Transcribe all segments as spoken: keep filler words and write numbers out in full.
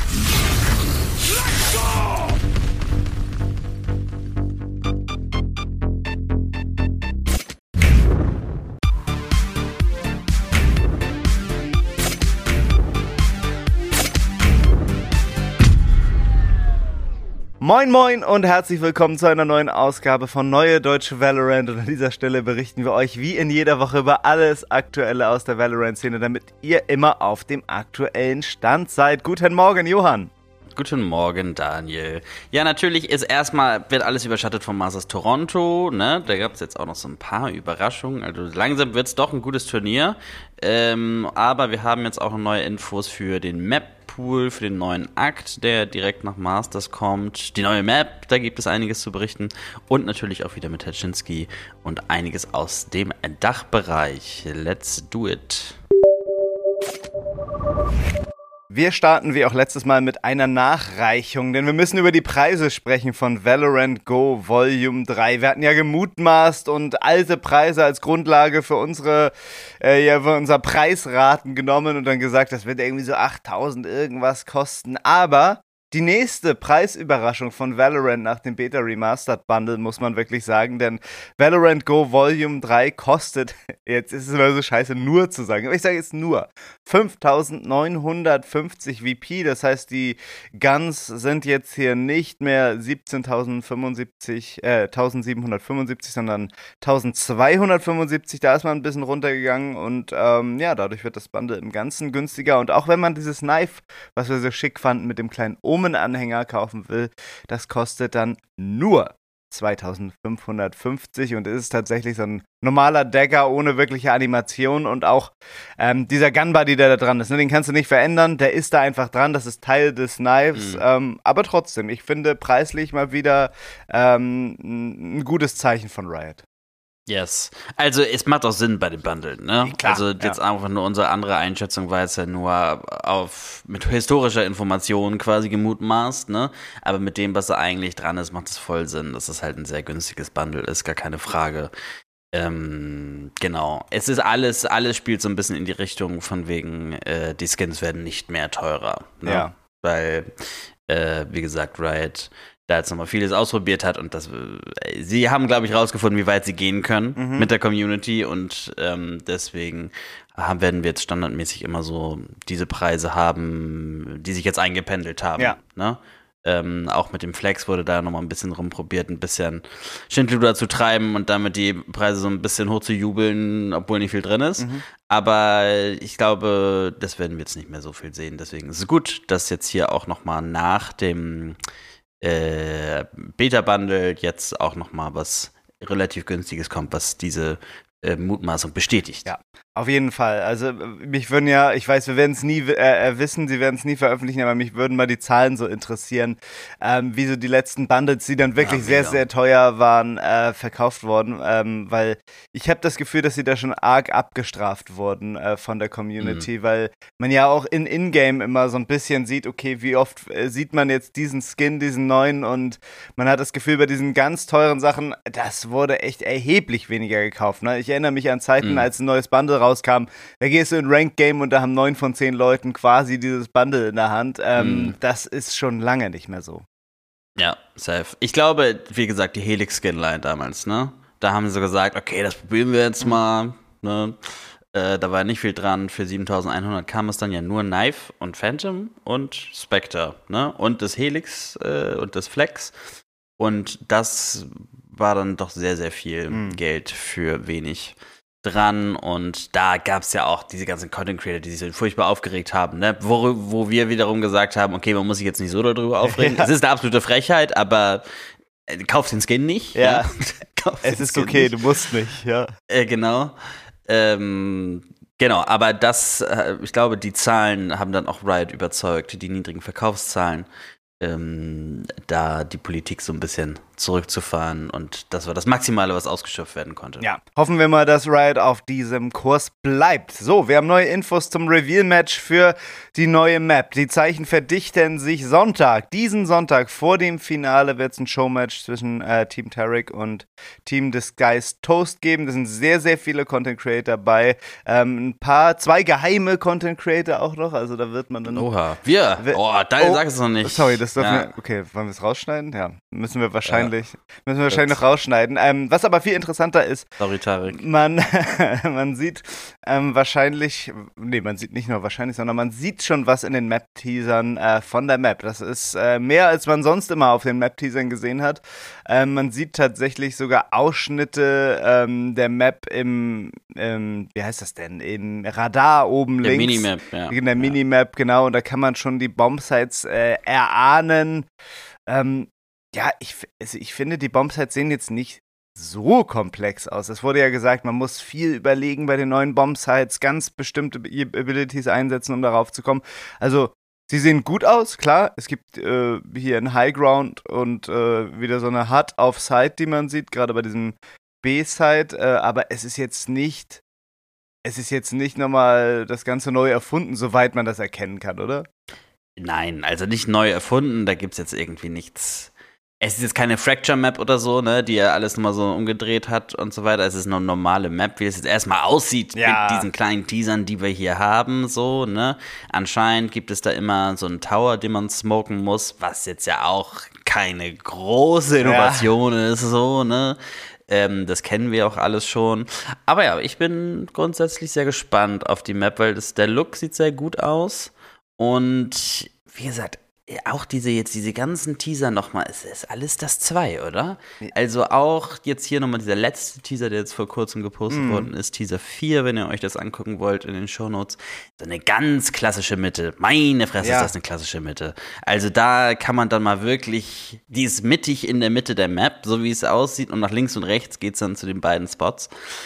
Moin moin und herzlich willkommen zu einer neuen Ausgabe von Neue Deutsche Valorant, und an dieser Stelle berichten wir euch wie in jeder Woche über alles Aktuelle aus der Valorant-Szene, damit ihr immer auf dem aktuellen Stand seid. Guten Morgen, Johann. Guten Morgen, Daniel. Ja, natürlich ist erstmal, wird alles überschattet vom Masters Toronto, ne? Da gab es jetzt auch noch so ein paar Überraschungen. Also langsam wird es doch ein gutes Turnier. Ähm, aber wir haben jetzt auch neue Infos für den Map-Pool, für den neuen Akt, der direkt nach Masters kommt. Die neue Map, da gibt es einiges zu berichten. Und natürlich auch wieder mit Taczynski und einiges aus dem Dachbereich. Let's do it. Wir starten wie auch letztes Mal mit einer Nachreichung, denn wir müssen über die Preise sprechen von Valorant Go Volume drei. Wir hatten ja gemutmaßt und alte Preise als Grundlage für unsere, äh, ja, für unser Preisraten genommen und dann gesagt, das wird irgendwie so achttausend irgendwas kosten. Aber die nächste Preisüberraschung von Valorant nach dem Beta Remastered Bundle, muss man wirklich sagen, denn Valorant Go Volume drei kostet, jetzt ist es immer so scheiße, nur zu sagen, aber ich sage jetzt nur, fünftausendneunhundertfünfzig V P, das heißt, die Guns sind jetzt hier nicht mehr siebzehntausendfünfundsiebzig, äh, eintausendsiebenhundertfünfundsiebzig, sondern eintausendzweihundertfünfundsiebzig, da ist man ein bisschen runtergegangen und ähm, ja, dadurch wird das Bundle im Ganzen günstiger und auch wenn man dieses Knife, was wir so schick fanden, mit dem kleinen Omen-Anhänger kaufen will, das kostet dann nur zweitausendfünfhundertfünfzig und ist tatsächlich so ein normaler Dagger ohne wirkliche Animation und auch ähm, dieser Gunbuddy, der da dran ist, ne, den kannst du nicht verändern, der ist da einfach dran, das ist Teil des Knives, mhm. ähm, aber trotzdem, ich finde preislich mal wieder ähm, ein gutes Zeichen von Riot. Yes. Also es macht auch Sinn bei dem Bundle, ne? Klar, also jetzt ja. Einfach nur unsere andere Einschätzung war jetzt ja nur auf mit historischer Information quasi gemutmaßt, ne? Aber mit dem, was da eigentlich dran ist, macht es voll Sinn, dass es halt ein sehr günstiges Bundle ist, gar keine Frage. Ähm, genau. Es ist alles, alles spielt so ein bisschen in die Richtung von wegen, äh, die Skins werden nicht mehr teurer, ne? Ja. Weil, äh, wie gesagt, Riot da jetzt nochmal vieles ausprobiert hat und das, äh, sie haben, glaube ich, rausgefunden, wie weit sie gehen können mhm. mit der Community und ähm, deswegen haben, werden wir jetzt standardmäßig immer so diese Preise haben, die sich jetzt eingependelt haben. Ja. Ne? Ähm, auch mit dem Flex wurde da nochmal ein bisschen rumprobiert, ein bisschen Schindluder zu treiben und damit die Preise so ein bisschen hoch zu jubeln, obwohl nicht viel drin ist. Mhm. Aber ich glaube, das werden wir jetzt nicht mehr so viel sehen. Deswegen ist es gut, dass jetzt hier auch nochmal nach dem Äh, Beta-Bundle jetzt auch noch mal was relativ günstiges kommt, was diese äh, Mutmaßung bestätigt. Ja, auf jeden Fall. Also mich würden ja, ich weiß, wir werden es nie äh, wissen, sie werden es nie veröffentlichen, aber mich würden mal die Zahlen so interessieren, ähm, wie so die letzten Bundles, die dann wirklich ja, sehr, sehr teuer waren, äh, verkauft worden, ähm, weil ich habe das Gefühl, dass sie da schon arg abgestraft wurden äh, von der Community, mhm. weil man ja auch in Ingame immer so ein bisschen sieht, okay, wie oft äh, sieht man jetzt diesen Skin, diesen neuen und man hat das Gefühl, bei diesen ganz teuren Sachen, das wurde echt erheblich weniger gekauft. Ne? Ich erinnere mich an Zeiten, mhm. als ein neues Bundle rauskam, da gehst du in Ranked Game und da haben neun von zehn Leuten quasi dieses Bundle in der Hand. Ähm, mm. Das ist schon lange nicht mehr so. Ja, safe. Ich glaube, wie gesagt, die Helix-Skinline damals, ne? Da haben sie so gesagt, okay, das probieren wir jetzt mal, ne? Äh, da war nicht viel dran. Für siebentausendeinhundert kam es dann ja nur Knife und Phantom und Spectre, ne? Und das Helix äh, und das Flex. Und das war dann doch sehr, sehr viel mm. Geld für wenig dran und da gab es ja auch diese ganzen Content Creator, die sich so furchtbar aufgeregt haben, ne? wo, wo wir wiederum gesagt haben, okay, man muss sich jetzt nicht so darüber aufregen. Ja. Es ist eine absolute Frechheit, aber äh, kauf den Skin nicht. Ja, ja. Es ist Skin okay, nicht. Du musst nicht, ja. Äh, genau. Ähm, genau, aber das, äh, ich glaube, die Zahlen haben dann auch Riot überzeugt, die niedrigen Verkaufszahlen, ähm, da die Politik so ein bisschen zurückzufahren und das war das Maximale, was ausgeschöpft werden konnte. Ja, hoffen wir mal, dass Riot auf diesem Kurs bleibt. So, wir haben neue Infos zum Reveal-Match für die neue Map. Die Zeichen verdichten sich Sonntag. Diesen Sonntag vor dem Finale wird es ein Showmatch zwischen äh, Team Tarek und Team Disguised Toast geben. Da sind sehr, sehr viele Content Creator dabei. Ähm, ein paar, zwei geheime Content Creator auch noch. Also da wird man dann... Oha, wir? Oh, da oh, sagst du es noch nicht. Sorry, das dürfen ja. wir... Okay, wollen wir es rausschneiden? Ja, müssen wir wahrscheinlich... Ja. Müssen wir wahrscheinlich noch rausschneiden. Ähm, was aber viel interessanter ist, Sorry, Tarek. Man, man sieht ähm, wahrscheinlich, nee, man sieht nicht nur wahrscheinlich, sondern man sieht schon was in den Map-Teasern äh, von der Map. Das ist äh, mehr, als man sonst immer auf den Map-Teasern gesehen hat. Ähm, man sieht tatsächlich sogar Ausschnitte ähm, der Map im, ähm, wie heißt das denn, in Radar oben der links. Minimap, ja. In der ja. Minimap, genau. Und da kann man schon die Bombsites äh, erahnen. Ähm, Ja, ich, also ich finde, die Bombsites sehen jetzt nicht so komplex aus. Es wurde ja gesagt, man muss viel überlegen bei den neuen Bombsites, ganz bestimmte Abilities einsetzen, um darauf zu kommen. Also, sie sehen gut aus, klar. Es gibt äh, hier einen Highground und äh, wieder so eine H U D auf Side, die man sieht, gerade bei diesem B-Side. Äh, aber es ist jetzt nicht, es ist jetzt nicht nochmal das Ganze neu erfunden, soweit man das erkennen kann, oder? Nein, also nicht neu erfunden, da gibt's jetzt irgendwie nichts. Es ist jetzt keine Fracture-Map oder so, ne, die ja alles nochmal so umgedreht hat und so weiter. Es ist eine normale Map, wie es jetzt erstmal aussieht ja. mit diesen kleinen Teasern, die wir hier haben, so, ne. Anscheinend gibt es da immer so einen Tower, den man smoken muss, was jetzt ja auch keine große Innovation ja. ist, so, ne. Ähm, das kennen wir auch alles schon. Aber ja, ich bin grundsätzlich sehr gespannt auf die Map, weil das, der Look sieht sehr gut aus. Und wie gesagt, auch diese jetzt diese ganzen Teaser nochmal, es ist alles das zwei, oder? Also auch jetzt hier nochmal dieser letzte Teaser, der jetzt vor kurzem gepostet mm. worden ist, Teaser vier, wenn ihr euch das angucken wollt in den Shownotes. So eine ganz klassische Mitte. Meine Fresse, ja. ist das eine klassische Mitte. Also da kann man dann mal wirklich, die ist mittig in der Mitte der Map, so wie es aussieht, und nach links und rechts geht's dann zu den beiden Spots.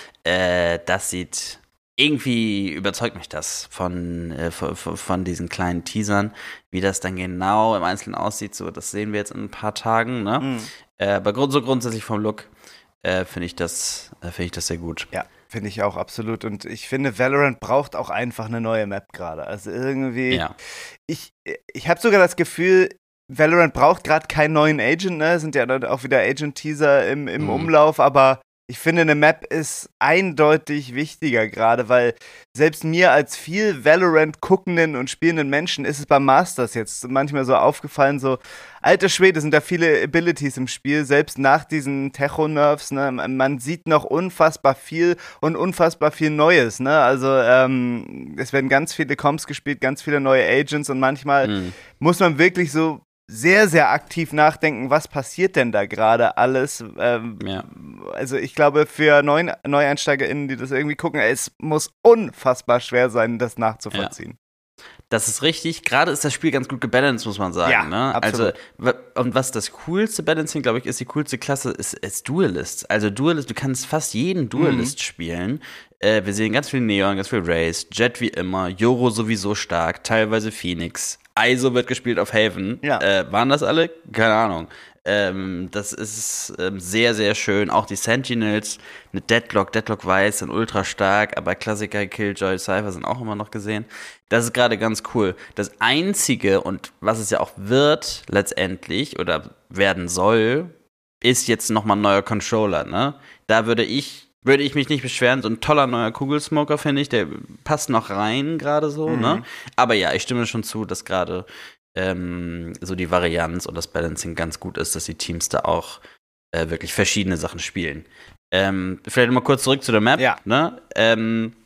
Äh, das sieht... Irgendwie überzeugt mich das von, äh, von, von diesen kleinen Teasern, wie das dann genau im Einzelnen aussieht. So, das sehen wir jetzt in ein paar Tagen. Ne? Mhm. Äh, aber grund, so grundsätzlich vom Look äh, finde ich, das, äh, find ich das sehr gut. Ja, finde ich auch absolut. Und ich finde, Valorant braucht auch einfach eine neue Map gerade. Also irgendwie, ja. ich, ich habe sogar das Gefühl, Valorant braucht gerade keinen neuen Agent. Ne? Es sind ja auch wieder Agent-Teaser im, im mhm. Umlauf, aber ich finde, eine Map ist eindeutig wichtiger gerade, weil selbst mir als viel Valorant guckenden und spielenden Menschen ist es beim Masters jetzt manchmal so aufgefallen, so, alter Schwede, sind da viele Abilities im Spiel, selbst nach diesen Techo-Nerfs, ne, man sieht noch unfassbar viel und unfassbar viel Neues, ne, also ähm, es werden ganz viele Comps gespielt, ganz viele neue Agents und manchmal mhm. muss man wirklich so sehr, sehr aktiv nachdenken, was passiert denn da gerade alles. Ähm, ja. Also ich glaube, für Neu- NeueinsteigerInnen, die das irgendwie gucken, es muss unfassbar schwer sein, das nachzuvollziehen. Ja. Das ist richtig. Gerade ist das Spiel ganz gut gebalanced, muss man sagen. Ja, ne? absolut. Also, und was das coolste Balancing, glaube ich, ist, die coolste Klasse, ist, ist Duelist. Also Duelist, du kannst fast jeden Duelist mhm. spielen. Äh, wir sehen ganz viel Neon, ganz viel Raze, Jet wie immer, Yoro sowieso stark, teilweise Phoenix. I S O wird gespielt auf Haven. Ja. Äh, waren das alle? Keine Ahnung. Ähm, das ist ähm, sehr, sehr schön. Auch die Sentinels mit Deadlock. Deadlock Weiß sind ultra stark, aber Klassiker, Killjoy, Cypher sind auch immer noch gesehen. Das ist gerade ganz cool. Das Einzige, und was es ja auch wird, letztendlich, oder werden soll, ist jetzt nochmal ein neuer Controller, ne? Da würde ich Würde ich mich nicht beschweren, so ein toller neuer Kugelsmoker, finde ich, der passt noch rein gerade so, mhm. ne? Aber ja, ich stimme schon zu, dass gerade ähm, so die Varianz und das Balancing ganz gut ist, dass die Teams da auch äh, wirklich verschiedene Sachen spielen. Ähm, vielleicht mal kurz zurück zu der Map, ja. ne? Ähm,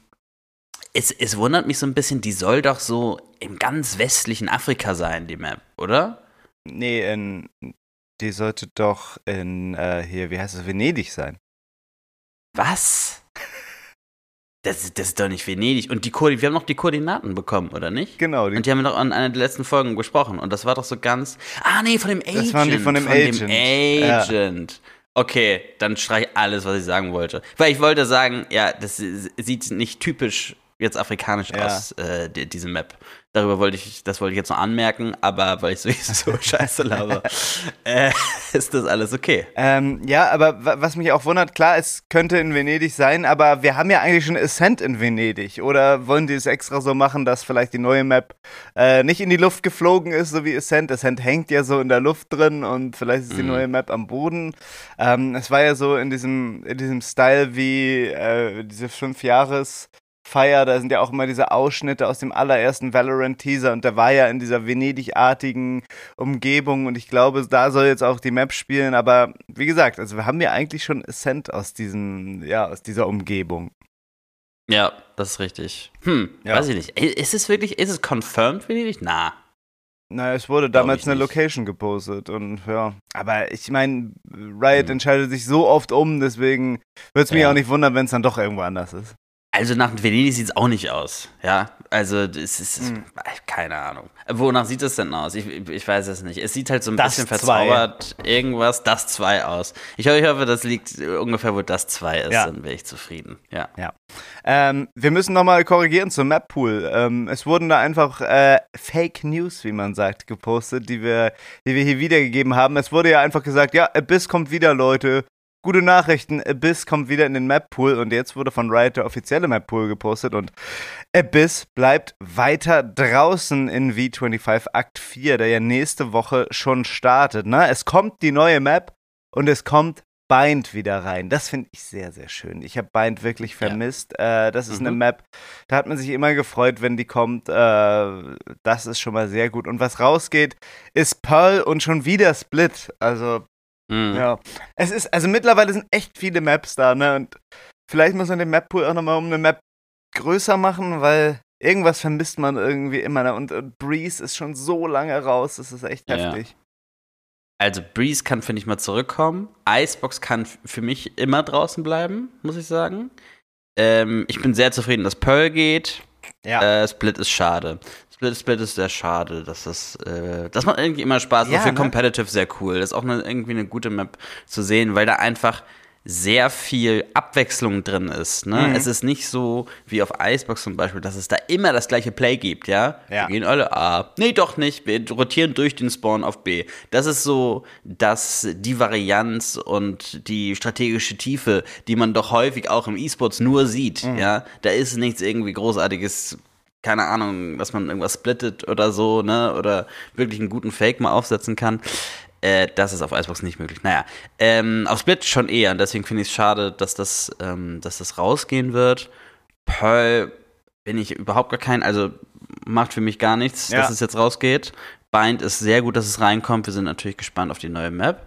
es, es wundert mich so ein bisschen, die soll doch so im ganz westlichen Afrika sein, die Map, oder? Nee, in, die sollte doch in, äh, hier, wie heißt es, Venedig sein. Was? Das, das ist doch nicht Venedig. Und die Koordinaten, wir haben noch die Koordinaten bekommen, oder nicht? Genau. Die und die haben wir doch an einer der letzten Folgen besprochen. Und das war doch so ganz. Ah, nee, von dem Agent. Das waren die von dem von Agent. Dem Agent. Ja. Okay, dann streich alles, was ich sagen wollte. Weil ich wollte sagen, ja, das sieht nicht typisch jetzt afrikanisch Ja. aus, äh, die, diese Map. Darüber wollte ich, das wollte ich jetzt noch anmerken, aber weil ich sowieso scheiße laber, äh, ist das alles okay. Ähm, ja, aber wa- was mich auch wundert, klar, es könnte in Venedig sein, aber wir haben ja eigentlich schon Ascent in Venedig. Oder wollen die es extra so machen, dass vielleicht die neue Map äh, nicht in die Luft geflogen ist, so wie Ascent? Ascent hängt ja so in der Luft drin und vielleicht ist die Mhm. neue Map am Boden. Ähm, es war ja so in diesem, in diesem Style wie äh, diese fünf-Jahres- Feier, da sind ja auch immer diese Ausschnitte aus dem allerersten Valorant-Teaser und der war ja in dieser Venedig-artigen Umgebung und ich glaube, da soll jetzt auch die Map spielen, aber wie gesagt, also wir haben ja eigentlich schon Ascent aus diesem, ja, aus dieser Umgebung. Ja, das ist richtig. Hm, Ja. weiß ich nicht. Ey, Ist es wirklich, ist es confirmed, Venedig? Na. Naja, es wurde Glaub damals ich eine nicht. Location gepostet und ja, aber ich meine, Riot Hm. entscheidet sich so oft um, deswegen würde es mich Ja. auch nicht wundern, wenn es dann doch irgendwo anders ist. Also nach Venedig sieht es auch nicht aus, ja. Also es ist, Hm. keine Ahnung. Wonach sieht es denn aus? Ich, ich weiß es nicht. Es sieht halt so ein Das bisschen zwei. verzaubert irgendwas, das zwei aus. Ich hoffe, ich hoffe, das liegt ungefähr, wo das zwei ist, Ja. dann wäre ich zufrieden, ja. Ähm, wir müssen nochmal korrigieren zum Map-Pool. Ähm, es wurden da einfach äh, Fake News, wie man sagt, gepostet, die wir, die wir hier wiedergegeben haben. Es wurde ja einfach gesagt, ja, Abyss kommt wieder, Leute. Gute Nachrichten, Abyss kommt wieder in den Map-Pool und jetzt wurde von Riot der offizielle Map-Pool gepostet und Abyss bleibt weiter draußen in V fünfundzwanzig Akt vier, der ja nächste Woche schon startet. Ne? Es kommt die neue Map und es kommt Bind wieder rein. Das finde ich sehr, sehr schön. Ich habe Bind wirklich vermisst. Äh, das ist Mhm. eine Map, da hat man sich immer gefreut, wenn die kommt. Äh, das ist schon mal sehr gut. Und was rausgeht, ist Pearl und schon wieder Split. Also, Mhm. ja. Es ist, also mittlerweile sind echt viele Maps da, ne? Und vielleicht muss man den Map-Pool auch nochmal um eine Map größer machen, weil irgendwas vermisst man irgendwie immer. Ne? Und, und Breeze ist schon so lange raus, das ist echt Ja. heftig. Also Breeze kann, finde ich, mal zurückkommen. Icebox kann f- für mich immer draußen bleiben, muss ich sagen. Ähm, ich bin sehr zufrieden, dass Pearl geht. Ja. Äh, Split ist schade. Split, Split ist sehr schade. Das, ist, äh, das macht irgendwie immer Spaß. Ja, Auch für ne? Competitive sehr cool. Das ist auch eine, irgendwie eine gute Map zu sehen, weil da einfach sehr viel Abwechslung drin ist. Ne? Mhm. Es ist nicht so wie auf Icebox zum Beispiel, dass es da immer das gleiche Play gibt, ja? Ja. Wir gehen alle A. Nee, doch nicht. Wir rotieren durch den Spawn auf B. Das ist so, dass die Varianz und die strategische Tiefe, die man doch häufig auch im E-Sports nur sieht, Mhm. ja? Da ist nichts irgendwie Großartiges, keine Ahnung, dass man irgendwas splittet oder so, ne? Oder wirklich einen guten Fake mal aufsetzen kann. Äh, das ist auf Icebox nicht möglich. Naja, ähm, auf Split schon eher. Und deswegen finde ich es schade, dass das, ähm, dass das rausgehen wird. Pearl bin ich überhaupt gar kein, also macht für mich gar nichts, Ja. dass es jetzt rausgeht. Bind ist sehr gut, dass es reinkommt. Wir sind natürlich gespannt auf die neue Map.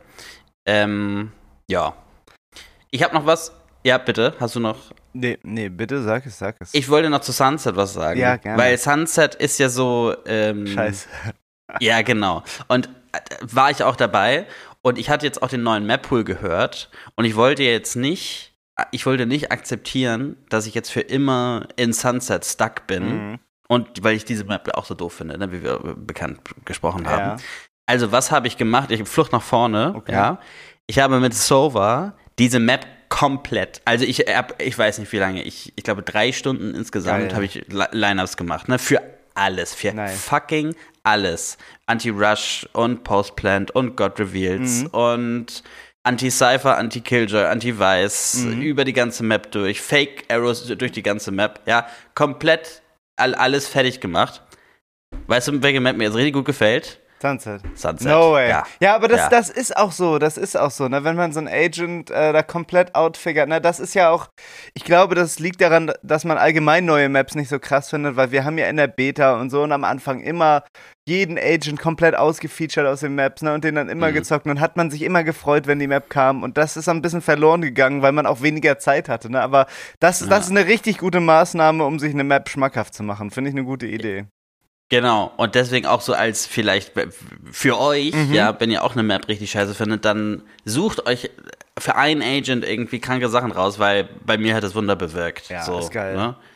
Ähm, ja. Ich habe noch was. Ja, bitte. Hast du noch? Nee, nee, bitte sag es, sag es. Ich wollte noch zu Sunset was sagen. Ja, gerne. Weil Sunset ist ja so. Ähm, Scheiße. Ja, genau. Und äh, war ich auch dabei. Und ich hatte jetzt auch den neuen Map-Pool gehört. Und ich wollte jetzt nicht, ich wollte nicht akzeptieren, dass ich jetzt für immer in Sunset stuck bin. Mhm. Und weil ich diese Map auch so doof finde, ne, wie wir bekannt gesprochen haben. Ja. Also, was habe ich gemacht? Ich habe Flucht nach vorne, Okay. ja. Ich habe mit Sova diese Map komplett, also ich hab, ich weiß nicht wie lange, ich, ich glaube drei Stunden insgesamt Geil. habe ich Li- Lineups gemacht, ne, für alles, für Nice. fucking alles. Anti-Rush und Post-Plant und God Reveals Mhm. und Anti-Cypher, Anti-Killjoy, Anti-Vice, Mhm. über die ganze Map durch, Fake Arrows durch die ganze Map, ja, komplett all, alles fertig gemacht. Weißt du, welche Map mir jetzt richtig gut gefällt? Sunset. Sunset. No way. Ja, Ja, aber das, Ja. das ist auch so, das ist auch so, ne? Wenn man so einen Agent äh, da komplett outfigert, ne? Das ist ja auch, ich glaube, das liegt daran, dass man allgemein neue Maps nicht so krass findet, weil wir haben ja in der Beta und so und am Anfang immer jeden Agent komplett ausgefeatured aus den Maps, ne? Und den dann immer Mhm. gezockt und hat man sich immer gefreut, wenn die Map kam und das ist ein bisschen verloren gegangen, weil man auch weniger Zeit hatte, ne? Aber das, Ja. das ist eine richtig gute Maßnahme, um sich eine Map schmackhaft zu machen. Finde ich eine gute Idee. Genau, und deswegen auch so als vielleicht für euch, Mhm. ja, wenn ihr auch eine Map richtig scheiße findet, dann sucht euch für einen Agent irgendwie kranke Sachen raus, weil bei mir hat das Wunder bewirkt. Ja, so, ist geil. Ne?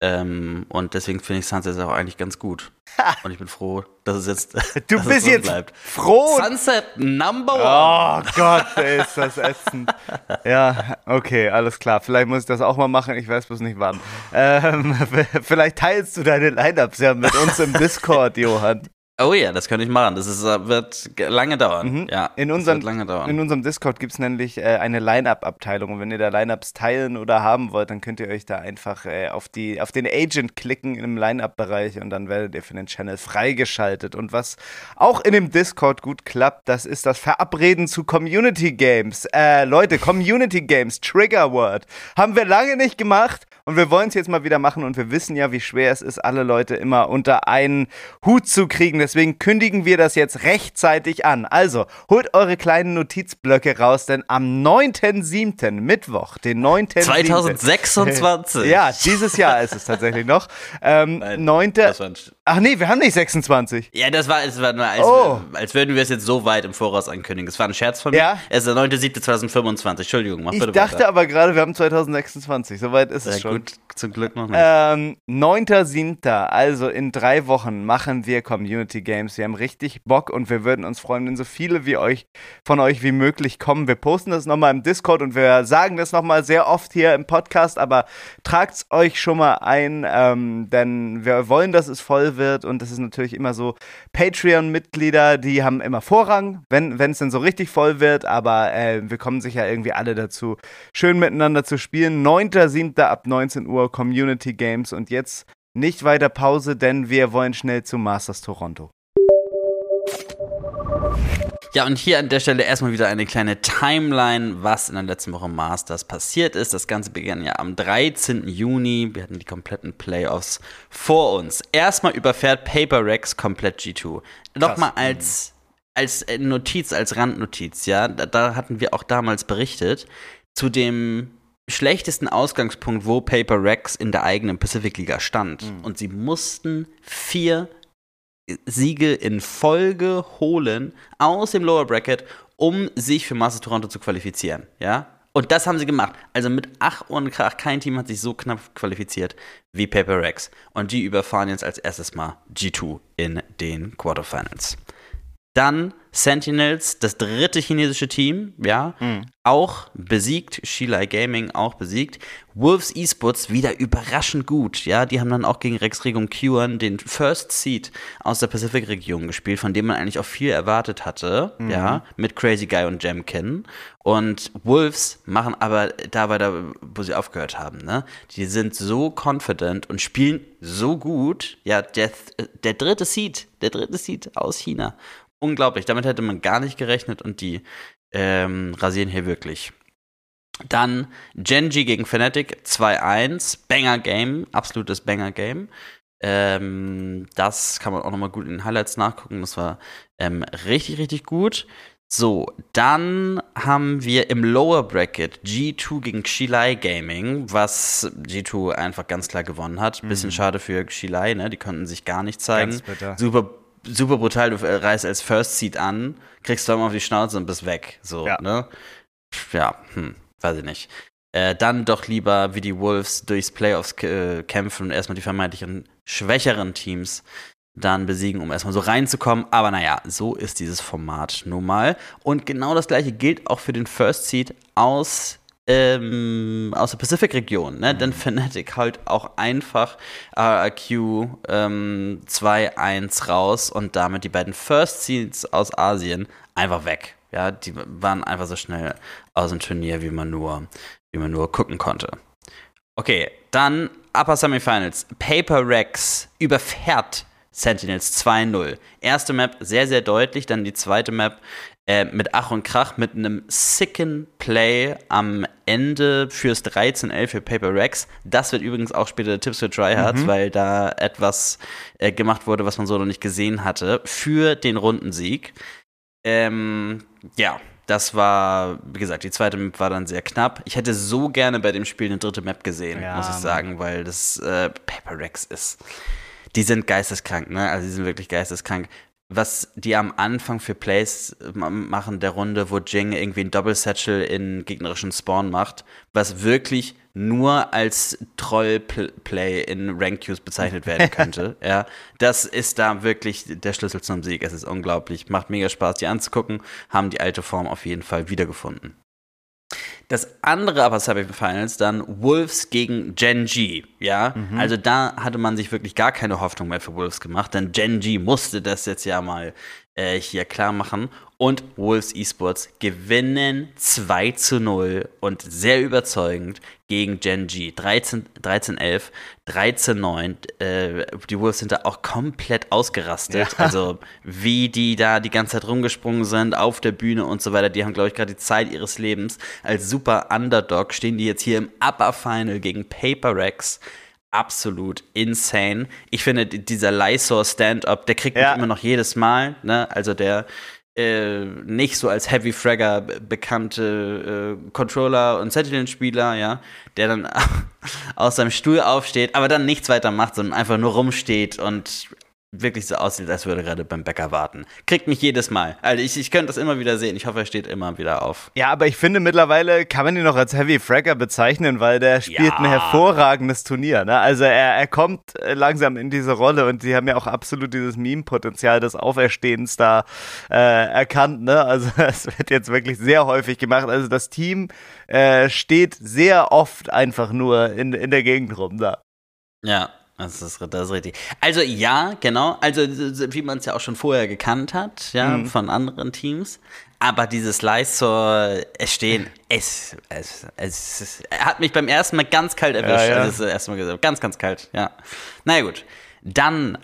Ähm, und deswegen finde ich Sunset auch eigentlich ganz gut. Und ich bin froh, dass es jetzt Du dass bist es so jetzt bleibt. froh. Sunset Number One. Oh Gott, ey, ist das ätzend. Ja, okay, alles klar. Vielleicht muss ich das auch mal machen. Ich weiß bloß nicht wann. Ähm, vielleicht teilst du deine Lineups ja mit uns im Discord, Johann. Oh ja, das könnte ich machen. Das ist, wird lange dauern. Mhm. Ja, in, unserem, das wird lange dauern. in unserem Discord gibt es nämlich äh, eine Line-Up-Abteilung. Und wenn ihr da Lineups teilen oder haben wollt, dann könnt ihr euch da einfach äh, auf, die, auf den Agent klicken im Line-Up-Bereich und dann werdet ihr für den Channel freigeschaltet. Und was auch in dem Discord gut klappt, das ist das Verabreden zu Community Games. Äh, Leute, Community Games, Trigger Word, haben wir lange nicht gemacht. Und wir wollen es jetzt mal wieder machen und wir wissen ja, wie schwer es ist, alle Leute immer unter einen Hut zu kriegen. Deswegen kündigen wir das jetzt rechtzeitig an. Also, holt eure kleinen Notizblöcke raus, denn am neunten siebten Mittwoch, den neunten zwanzig sechsundzwanzig. Ja, dieses Jahr ist es tatsächlich noch. Ähm, Nein, neunte das war ein Sch- Ach nee, wir haben nicht sechsundzwanzig. Ja, das war, es war nur, als, Oh. als würden wir es jetzt so weit im Voraus ankündigen. Das war ein Scherz von mir. Ja. Es ist der neunte siebte zweitausendfünfundzwanzig. Entschuldigung, mach Ich bitte dachte weiter. aber gerade, wir haben zwanzig sechsundzwanzig. Soweit ist es Sehr schon. gut, zum Glück noch nicht. Ähm, neunten siebten, also in drei Wochen machen wir Community Games. Wir haben richtig Bock und wir würden uns freuen, wenn so viele wie euch von euch wie möglich kommen. Wir posten das nochmal im Discord und wir sagen das nochmal sehr oft hier im Podcast, aber tragt's euch schon mal ein, ähm, denn wir wollen, dass es voll wird und das ist natürlich immer so, Patreon-Mitglieder, die haben immer Vorrang, wenn es denn so richtig voll wird, aber äh, wir kommen sicher irgendwie alle dazu, schön miteinander zu spielen. neunten siebten ab neunzehn Uhr Community Games und jetzt nicht weiter Pause, denn wir wollen schnell zu Masters Toronto. Ja, und hier an der Stelle erstmal wieder eine kleine Timeline, was in der letzten Woche Masters passiert ist. Das Ganze begann ja am dreizehnten Juni. Wir hatten die kompletten Playoffs vor uns. Erstmal überfährt Paper Rex komplett G zwei. Nochmal als, als Notiz, als Randnotiz, ja, da, da hatten wir auch damals berichtet, zu dem schlechtesten Ausgangspunkt, wo Paper Rex in der eigenen Pacific Liga stand. Mhm. Und sie mussten vier Siege in Folge holen aus dem Lower Bracket, um sich für Masters Toronto zu qualifizieren, ja? Und das haben sie gemacht. Also mit Ach und Krach, kein Team hat sich so knapp qualifiziert wie Paper Rex. Und die überfahren jetzt als erstes mal G zwei in den Quarterfinals. Dann Sentinels, das dritte chinesische Team, ja, mhm. auch besiegt. Shilai Gaming auch besiegt. Wolves Esports wieder überraschend gut, ja. Die haben dann auch gegen Rex Regum Kuan den First Seed aus der Pacific-Region gespielt, von dem man eigentlich auch viel erwartet hatte, mhm. ja, mit Crazy Guy und Jemkin. Und Wolves machen aber da weiter, wo sie aufgehört haben, ne. Die sind so confident und spielen so gut, ja, der, der dritte Seed, der dritte Seed aus China. Unglaublich, damit hätte man gar nicht gerechnet und die ähm, rasieren hier wirklich. Dann Genji gegen Fnatic zwei eins, Banger-Game, absolutes Banger-Game. Ähm, das kann man auch nochmal gut in den Highlights nachgucken, das war ähm, richtig, richtig gut. So, dann haben wir im Lower Bracket G zwei gegen Shilai Gaming, was G zwei einfach ganz klar gewonnen hat. Bisschen mhm. schade für Shilai, ne? Die konnten sich gar nicht zeigen. Ganz bitter. Super Super brutal, du reist als First Seed an, kriegst du mal auf die Schnauze und bist weg. So, ja. ne? Ja, hm, weiß ich nicht. Äh, dann doch lieber wie die Wolves durchs Playoffs äh, kämpfen und erstmal die vermeintlichen schwächeren Teams dann besiegen, um erstmal so reinzukommen. Aber naja, so ist dieses Format nun mal. Und genau das gleiche gilt auch für den First Seed aus Ähm, aus der Pacific-Region, ne? Mhm. Denn Fnatic halt auch einfach R R Q ähm, zwei eins raus und damit die beiden First Seeds aus Asien einfach weg. Ja, die waren einfach so schnell aus dem Turnier, wie man nur, wie man nur gucken konnte. Okay, dann Upper Semifinals. Paper Rex überfährt Sentinels zwei null. Erste Map sehr, sehr deutlich, dann die zweite Map Äh, mit Ach und Krach, mit einem sicken Play am Ende fürs dreizehn elf für Paper Rex. Das wird übrigens auch später Tipps für Tryhards, mhm. weil da etwas äh, gemacht wurde, was man so noch nicht gesehen hatte, für den Rundensieg. Ähm, ja, das war, wie gesagt, die zweite Map war dann sehr knapp. Ich hätte so gerne bei dem Spiel eine dritte Map gesehen, ja, muss ich sagen, weil das äh, Paper Rex ist. Die sind geisteskrank, ne? Also die sind wirklich geisteskrank. was die am Anfang für Plays machen der Runde, wo Jing irgendwie ein Double-Satchel in gegnerischen Spawn macht, was wirklich nur als Troll-Play in Rank-Queues bezeichnet werden könnte. Ja, das ist da wirklich der Schlüssel zum Sieg. Es ist unglaublich, macht mega Spaß, die anzugucken, haben die alte Form auf jeden Fall wiedergefunden. Das andere aber Semi-Finals dann Wolves gegen Gen G, ja, mhm. Also da hatte man sich wirklich gar keine Hoffnung mehr für Wolves gemacht, denn Gen G musste das jetzt ja mal äh, hier klar machen und Wolves Esports gewinnen zwei zu null und sehr überzeugend gegen Gen G, dreizehn elf, dreizehn neun, äh, die Wolves sind da auch komplett ausgerastet, ja. Also wie die da die ganze Zeit rumgesprungen sind, auf der Bühne und so weiter, die haben, glaube ich, gerade die Zeit ihres Lebens, als super Underdog stehen die jetzt hier im Upper Final gegen Paper Rex. Absolut insane. Ich finde, dieser Lysor Stand-Up, der kriegt ja. mich immer noch jedes Mal, ne? Also der äh, nicht so als Heavy Fragger bekannte äh, Controller- und Sentinel-Spieler, ja, der dann aus seinem Stuhl aufsteht, aber dann nichts weiter macht, sondern einfach nur rumsteht und wirklich so aussieht, als würde er gerade beim Bäcker warten. Kriegt mich jedes Mal. Also ich, ich könnte das immer wieder sehen. Ich hoffe, er steht immer wieder auf. Ja, aber ich finde, mittlerweile kann man ihn noch als Heavy Fragger bezeichnen, weil der spielt ja. ein hervorragendes Turnier. Ne? Also er, er kommt langsam in diese Rolle und sie haben ja auch absolut dieses Meme-Potenzial des Auferstehens da äh, erkannt. Ne? Also es wird jetzt wirklich sehr häufig gemacht. Also das Team äh, steht sehr oft einfach nur in, in der Gegend rum da. Ja. Das ist, das ist richtig. Also ja, genau. Also wie man es ja auch schon vorher gekannt hat, ja, mhm. von anderen Teams. Aber dieses Lysor stehen, es, es, es, es hat mich beim ersten Mal ganz kalt erwischt. Ja, ja. Also das erste Mal gesagt, ganz, ganz kalt. Ja. Naja gut. Dann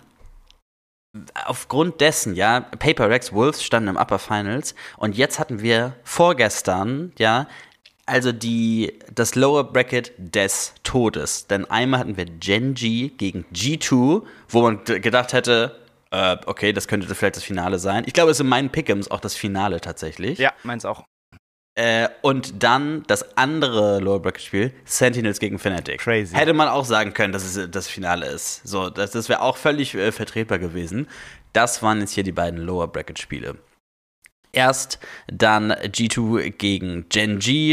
aufgrund dessen, ja, Paper Rex Wolves standen im Upper Finals und jetzt hatten wir vorgestern, ja, also die, das Lower Bracket des Todes. Denn einmal hatten wir Gen G gegen G zwei, wo man d- gedacht hätte, äh, okay, das könnte vielleicht das Finale sein. Ich glaube, es ist in meinen Pickems auch das Finale tatsächlich. Ja, meins auch. Äh, und dann das andere Lower Bracket Spiel, Sentinels gegen Fnatic. Crazy. Hätte man auch sagen können, dass es das Finale ist. So, das, das wäre auch völlig äh, vertretbar gewesen. Das waren jetzt hier die beiden Lower Bracket Spiele. Erst dann G zwei gegen Gen G.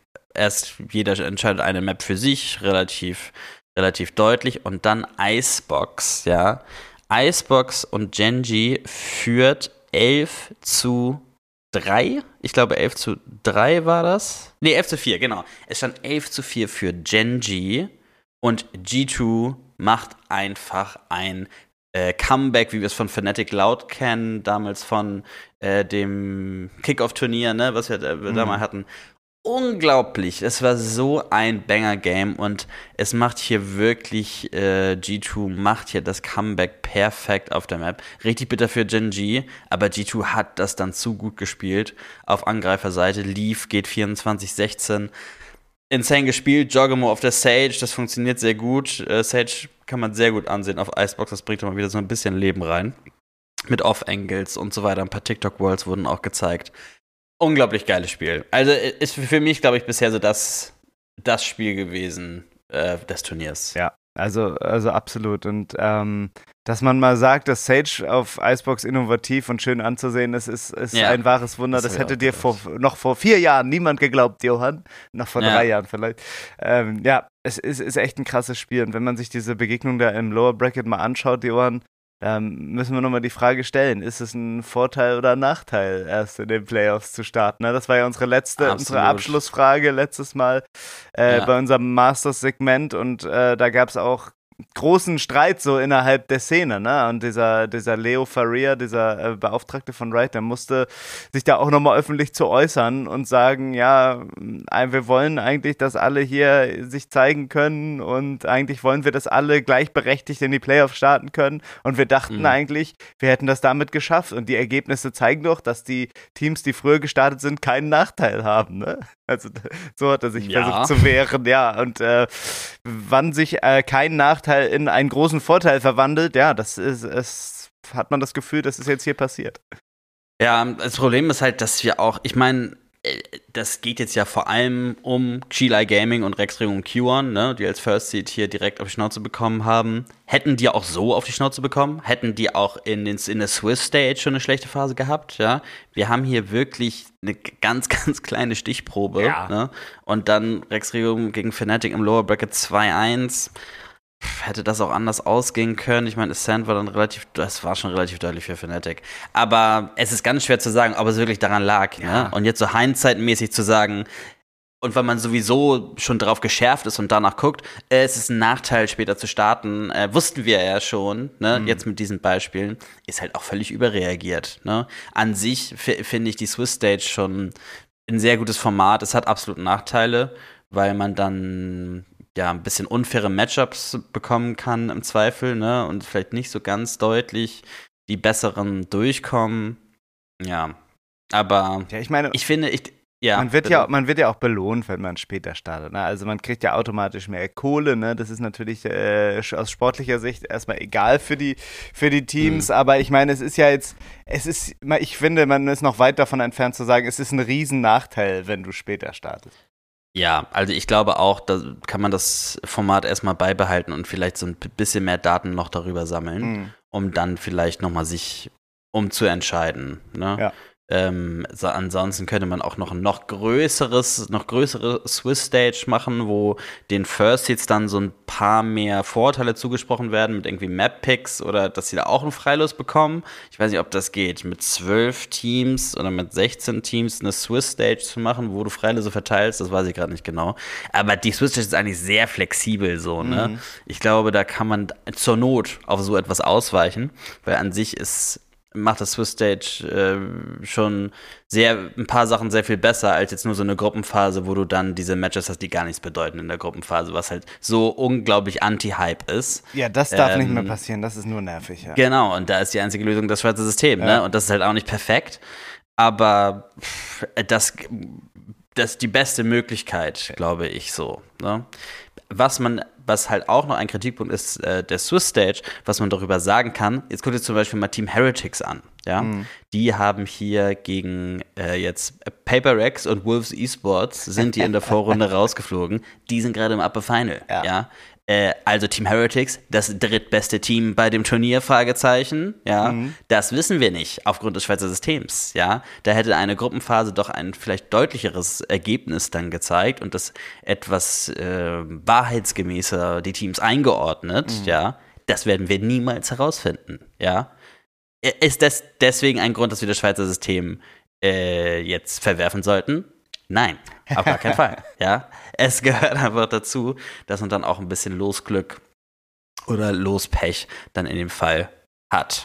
Erst jeder entscheidet eine Map für sich, relativ, relativ deutlich. Und dann Icebox, ja. Icebox und Gen G führt elf zu drei. Ich glaube, elf zu drei war das. Nee, elf zu vier, genau. Es stand elf zu vier für Gen G. Und G zwei macht einfach ein äh, Comeback, wie wir es von Fnatic Loud kennen, damals von äh, dem Kickoff-Turnier, ne, was wir äh, mhm. da mal hatten. Unglaublich, es war so ein Banger-Game und es macht hier wirklich, äh, G zwei macht hier das Comeback perfekt auf der Map. Richtig bitter für Gen G, aber G zwei hat das dann zu gut gespielt. Auf Angreiferseite, Leaf geht vierundzwanzig sechzehn. Insane gespielt, Joggemo auf der Sage, das funktioniert sehr gut. Äh, Sage kann man sehr gut ansehen auf Icebox, das bringt immer wieder so ein bisschen Leben rein. Mit Off-Angles und so weiter, ein paar TikTok-Worlds wurden auch gezeigt. Unglaublich geiles Spiel. Also ist für mich, glaube ich, bisher so das, das Spiel gewesen äh, des Turniers. Ja, also, also absolut. Und ähm, dass man mal sagt, dass Sage auf Icebox innovativ und schön anzusehen ist, ist, ist ja, ein wahres Wunder. Das, das hätte dir vor, noch vor vier Jahren niemand geglaubt, Johann. Noch vor ja. drei Jahren vielleicht. Ähm, ja, es ist, ist echt ein krasses Spiel. Und wenn man sich diese Begegnung da im Lower Bracket mal anschaut, Johann, Ähm, müssen wir nochmal die Frage stellen, ist es ein Vorteil oder ein Nachteil, erst in den Playoffs zu starten? Ne? Das war ja unsere letzte, Absolut. unsere Abschlussfrage letztes Mal äh, ja. bei unserem Masters-Segment und äh, da gab es auch großen Streit so innerhalb der Szene, ne? Und dieser, dieser Leo Faria, dieser äh, Beauftragte von Riot, der musste sich da auch nochmal öffentlich zu äußern und sagen, ja, wir wollen eigentlich, dass alle hier sich zeigen können und eigentlich wollen wir, dass alle gleichberechtigt in die Playoffs starten können und wir dachten mhm. eigentlich, wir hätten das damit geschafft und die Ergebnisse zeigen doch, dass die Teams, die früher gestartet sind, keinen Nachteil haben, ne? Also so hat er sich ja. versucht zu wehren, ja, und äh, wann sich äh, kein Nachteil in einen großen Vorteil verwandelt, ja, das ist, es hat man das Gefühl, das ist jetzt hier passiert. Ja, das Problem ist halt, dass wir auch, ich meine, das geht jetzt ja vor allem um Xilai Gaming und Rex Ring und Q-On, ne, die als First Seed hier direkt auf die Schnauze bekommen haben. Hätten die auch so auf die Schnauze bekommen? Hätten die auch in, den, in der Swiss Stage schon eine schlechte Phase gehabt? Ja, wir haben hier wirklich eine ganz, ganz kleine Stichprobe. Ja. Ne? Und dann Rex Ring gegen Fnatic im Lower Bracket zwei eins. Hätte das auch anders ausgehen können. Ich meine, Ascent war dann relativ, das war schon relativ deutlich für Fnatic. Aber es ist ganz schwer zu sagen, ob es wirklich daran lag. Ja. Ne? Und jetzt so hindsight-mäßig zu sagen, und weil man sowieso schon drauf geschärft ist und danach guckt, äh, es ist ein Nachteil, später zu starten, äh, wussten wir ja schon, ne? Mhm. Jetzt mit diesen Beispielen, ist halt auch völlig überreagiert. Ne? An sich f- finde ich die Swiss Stage schon ein sehr gutes Format. Es hat absolut Nachteile, weil man dann ja ein bisschen unfaire Matchups bekommen kann im Zweifel, ne? Und vielleicht nicht so ganz deutlich die besseren durchkommen. Ja, aber ja, ich meine, ich finde, ich Ja, man wird ja, man wird ja auch belohnt, wenn man später startet. Ne? Also man kriegt ja automatisch mehr Kohle. Ne? Das ist natürlich äh, aus sportlicher Sicht erstmal egal für die, für die Teams. Mhm. Aber ich meine, es ist ja jetzt, es ist, ich finde, man ist noch weit davon entfernt zu sagen, es ist ein Riesennachteil, wenn du später startest. Ja, also ich glaube auch, da kann man das Format erstmal beibehalten und vielleicht so ein bisschen mehr Daten noch darüber sammeln, mhm. um dann vielleicht nochmal sich umzuentscheiden. Ne? Ja. Ähm, so, ansonsten könnte man auch noch ein noch größeres, noch größere Swiss Stage machen, wo den First Seeds dann so ein paar mehr Vorteile zugesprochen werden mit irgendwie Map-Picks oder dass sie da auch einen Freilos bekommen. Ich weiß nicht, ob das geht, mit zwölf Teams oder mit sechzehn Teams eine Swiss Stage zu machen, wo du Freilose verteilst, das weiß ich gerade nicht genau. Aber die Swiss Stage ist eigentlich sehr flexibel so, ne? Mhm. Ich glaube, da kann man zur Not auf so etwas ausweichen, weil an sich ist macht das Swiss Stage äh, schon sehr, ein paar Sachen sehr viel besser als jetzt nur so eine Gruppenphase, wo du dann diese Matches hast, die gar nichts bedeuten in der Gruppenphase, was halt so unglaublich anti-Hype ist. Ja, das darf ähm, nicht mehr passieren, das ist nur nervig, ja. Genau, und da ist die einzige Lösung das Schweizer System, ja. Ne? Und das ist halt auch nicht perfekt, aber das, das ist die beste Möglichkeit, okay. glaube ich so. Ne? Was man Was halt auch noch ein Kritikpunkt ist, äh, der Swiss Stage, was man darüber sagen kann, jetzt guckt ihr zum Beispiel mal Team Heretics an, ja, mhm. die haben hier gegen äh, jetzt Paper Rex und Wolves Esports sind die in der Vorrunde rausgeflogen, die sind gerade im Upper Final, ja, ja? Äh, also Team Heretics, das drittbeste Team bei dem Turnier, Fragezeichen, ja, mhm. das wissen wir nicht, aufgrund des Schweizer Systems, ja, da hätte eine Gruppenphase doch ein vielleicht deutlicheres Ergebnis dann gezeigt und das etwas äh, wahrheitsgemäßer die Teams eingeordnet, mhm. ja, das werden wir niemals herausfinden, ja. Ist das deswegen ein Grund, dass wir das Schweizer System äh, jetzt verwerfen sollten? Nein, auf gar keinen Fall, ja. Es gehört einfach dazu, dass man dann auch ein bisschen Losglück oder Lospech dann in dem Fall hat.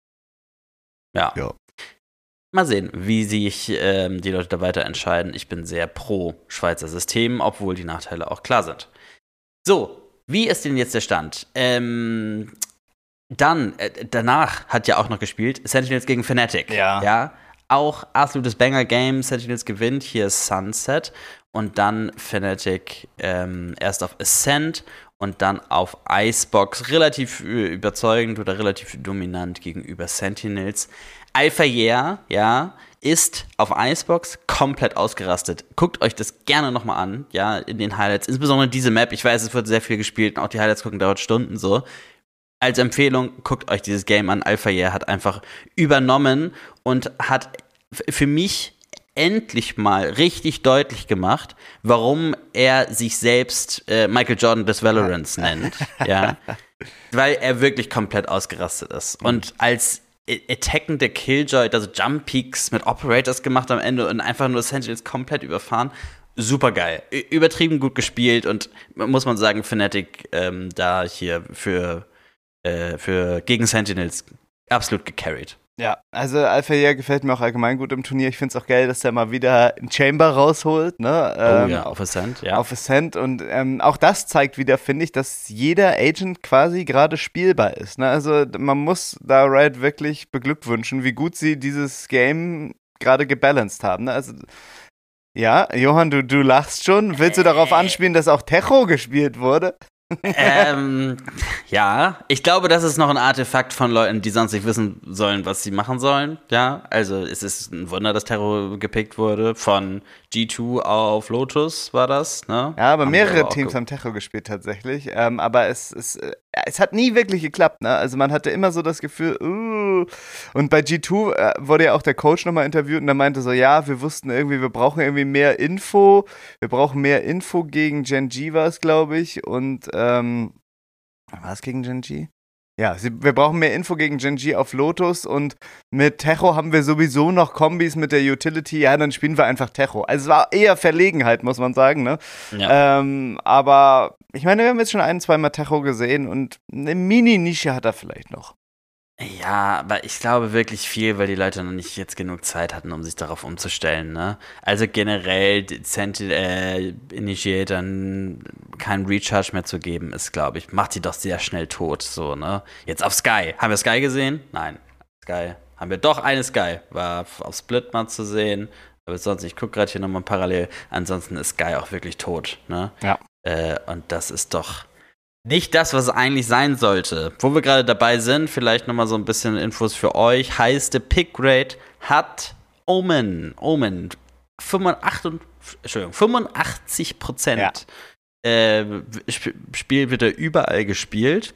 Ja. ja. Mal sehen, wie sich ähm, die Leute da weiter entscheiden. Ich bin sehr pro Schweizer System, obwohl die Nachteile auch klar sind. So, wie ist denn jetzt der Stand? Ähm, dann, äh, danach hat ja auch noch gespielt Sentinels gegen Fnatic. Ja. Ja. Auch absolutes Banger-Game, Sentinels gewinnt, hier ist Sunset und dann Fnatic ähm, erst auf Ascent und dann auf Icebox, relativ überzeugend oder relativ dominant gegenüber Sentinels. Alpha ja, ist auf Icebox komplett ausgerastet. Guckt euch das gerne nochmal an, ja, in den Highlights, insbesondere diese Map, ich weiß, es wird sehr viel gespielt und auch die Highlights gucken dauert Stunden so. Als Empfehlung, guckt euch dieses Game an. Alpha hat einfach übernommen und hat f- für mich endlich mal richtig deutlich gemacht, warum er sich selbst äh, Michael Jordan des Valorants nennt. Ja, weil er wirklich komplett ausgerastet ist. Und als attackende Killjoy, also Jump Peaks mit Operators gemacht am Ende und einfach nur Sentinels komplett überfahren. Super geil. Übertrieben gut gespielt und muss man sagen, Fnatic ähm, da hier für für gegen Sentinels absolut gecarried. Ja, also Alpha gefällt mir auch allgemein gut im Turnier. Ich finde es auch geil, dass der mal wieder einen Chamber rausholt. Ne? Ähm, oh ja, auf Ascent, ja. Auf Ascent und ähm, auch das zeigt wieder, finde ich, dass jeder Agent quasi gerade spielbar ist. Ne? Also man muss da Riot wirklich beglückwünschen, wie gut sie dieses Game gerade gebalanced haben. Ne? Also ja, Johann, du, du lachst schon. Willst du darauf anspielen, dass auch Techo gespielt wurde? ähm, ja, ich glaube, das ist noch ein Artefakt von Leuten, die sonst nicht wissen sollen, was sie machen sollen. Ja, also es ist ein Wunder, dass Terror gepickt wurde. Von G zwei auf Lotus war das, ne? Ja, aber Haben mehrere aber Teams ge- haben Terror gespielt tatsächlich. Ähm, aber es, es, äh, es hat nie wirklich geklappt, ne? Also man hatte immer so das Gefühl, uh. Und bei G zwei äh, wurde ja auch der Coach nochmal interviewt und der meinte so, ja, wir wussten irgendwie, wir brauchen irgendwie mehr Info. Wir brauchen mehr Info gegen Gen G war es, glaube ich. Und ähm, war es gegen Gen G? Ja, sie, wir brauchen mehr Info gegen Gen G auf Lotus und mit Techo haben wir sowieso noch Kombis mit der Utility, ja, dann spielen wir einfach Techo. Also es war eher Verlegenheit, muss man sagen, ne? Ja. Ähm, aber ich meine, wir haben jetzt schon ein, zweimal Techo gesehen und eine Mini-Nische hat er vielleicht noch. Ja, aber ich glaube wirklich viel, weil die Leute noch nicht jetzt genug Zeit hatten, um sich darauf umzustellen, ne? Also generell Senti- äh, Initiatoren keinen Recharge mehr zu geben, ist, glaube ich, macht die doch sehr schnell tot, so, ne? Jetzt auf Sky. Haben wir Sky gesehen? Nein. Sky. Haben wir doch eine Sky. War auf Split mal zu sehen. Aber sonst, ich gucke gerade hier nochmal parallel. Ansonsten ist Sky auch wirklich tot, ne? Ja. Äh, und das ist doch nicht das, was es eigentlich sein sollte. Wo wir gerade dabei sind, vielleicht nochmal so ein bisschen Infos für euch. Heiße Pickrate hat Omen. Omen. fünfundachtzig, Entschuldigung, fünfundachtzig Prozent. Ja. Äh, Sp- Spiel wird er überall gespielt.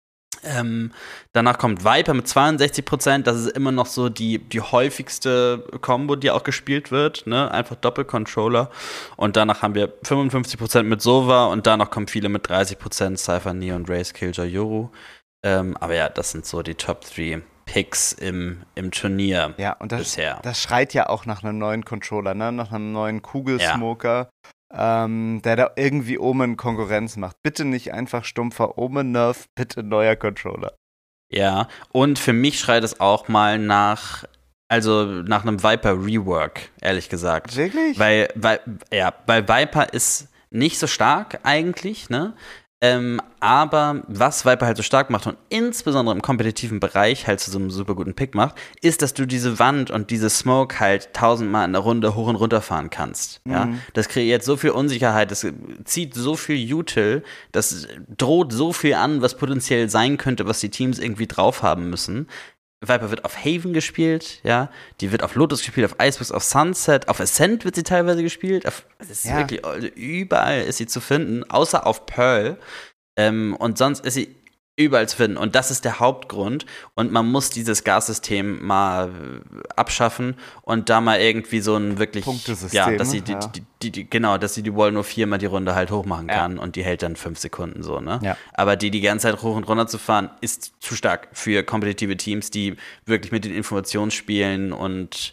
Ähm, danach kommt Viper mit zweiundsechzig Prozent. Das ist immer noch so die, die häufigste Combo, die auch gespielt wird. Ne? Einfach Doppelcontroller. Und danach haben wir fünfundfünfzig Prozent mit Sova. Und danach kommen viele mit dreißig Prozent. Cypher, Neon, Raze, Killjoy, Yoru. Ähm, aber ja, das sind so die Top drei Picks im, im Turnier Ja, und das, bisher. das schreit ja auch nach einem neuen Controller, ne? Nach einem neuen Kugelsmoker. Ähm, der da irgendwie Omen Konkurrenz macht. Bitte nicht einfach stumpfer Omen-Nerf, bitte neuer Controller. Ja, und für mich schreit es auch mal nach, also nach einem Viper-Rework, ehrlich gesagt. Wirklich? Weil, weil, ja, weil Viper ist nicht so stark eigentlich, ne? Ähm, aber was Viper halt so stark macht und insbesondere im kompetitiven Bereich halt zu so einem super guten Pick macht, ist, dass du diese Wand und diese Smoke halt tausendmal in der Runde hoch und runter fahren kannst. Mhm. Ja? Das kreiert so viel Unsicherheit, das zieht so viel Util, das droht so viel an, was potenziell sein könnte, was die Teams irgendwie drauf haben müssen. Viper wird auf Haven gespielt, ja, die wird auf Lotus gespielt, auf Icebox, auf Sunset, auf Ascent wird sie teilweise gespielt, auf, das ist Ja. wirklich, also überall ist sie zu finden, außer auf Pearl, ähm, und sonst ist sie überall zu finden und das ist der Hauptgrund und man muss dieses Gassystem mal äh, abschaffen und da mal irgendwie so ein wirklich, Punktesystem, ja, dass sie ne? die, Ja. die, die, die, genau, dass sie die Wall nur viermal die Runde halt hochmachen Ja. kann und die hält dann fünf Sekunden so, ne? Ja. Aber die die ganze Zeit hoch und runter zu fahren, ist zu stark für kompetitive Teams, die wirklich mit den Informationen spielen und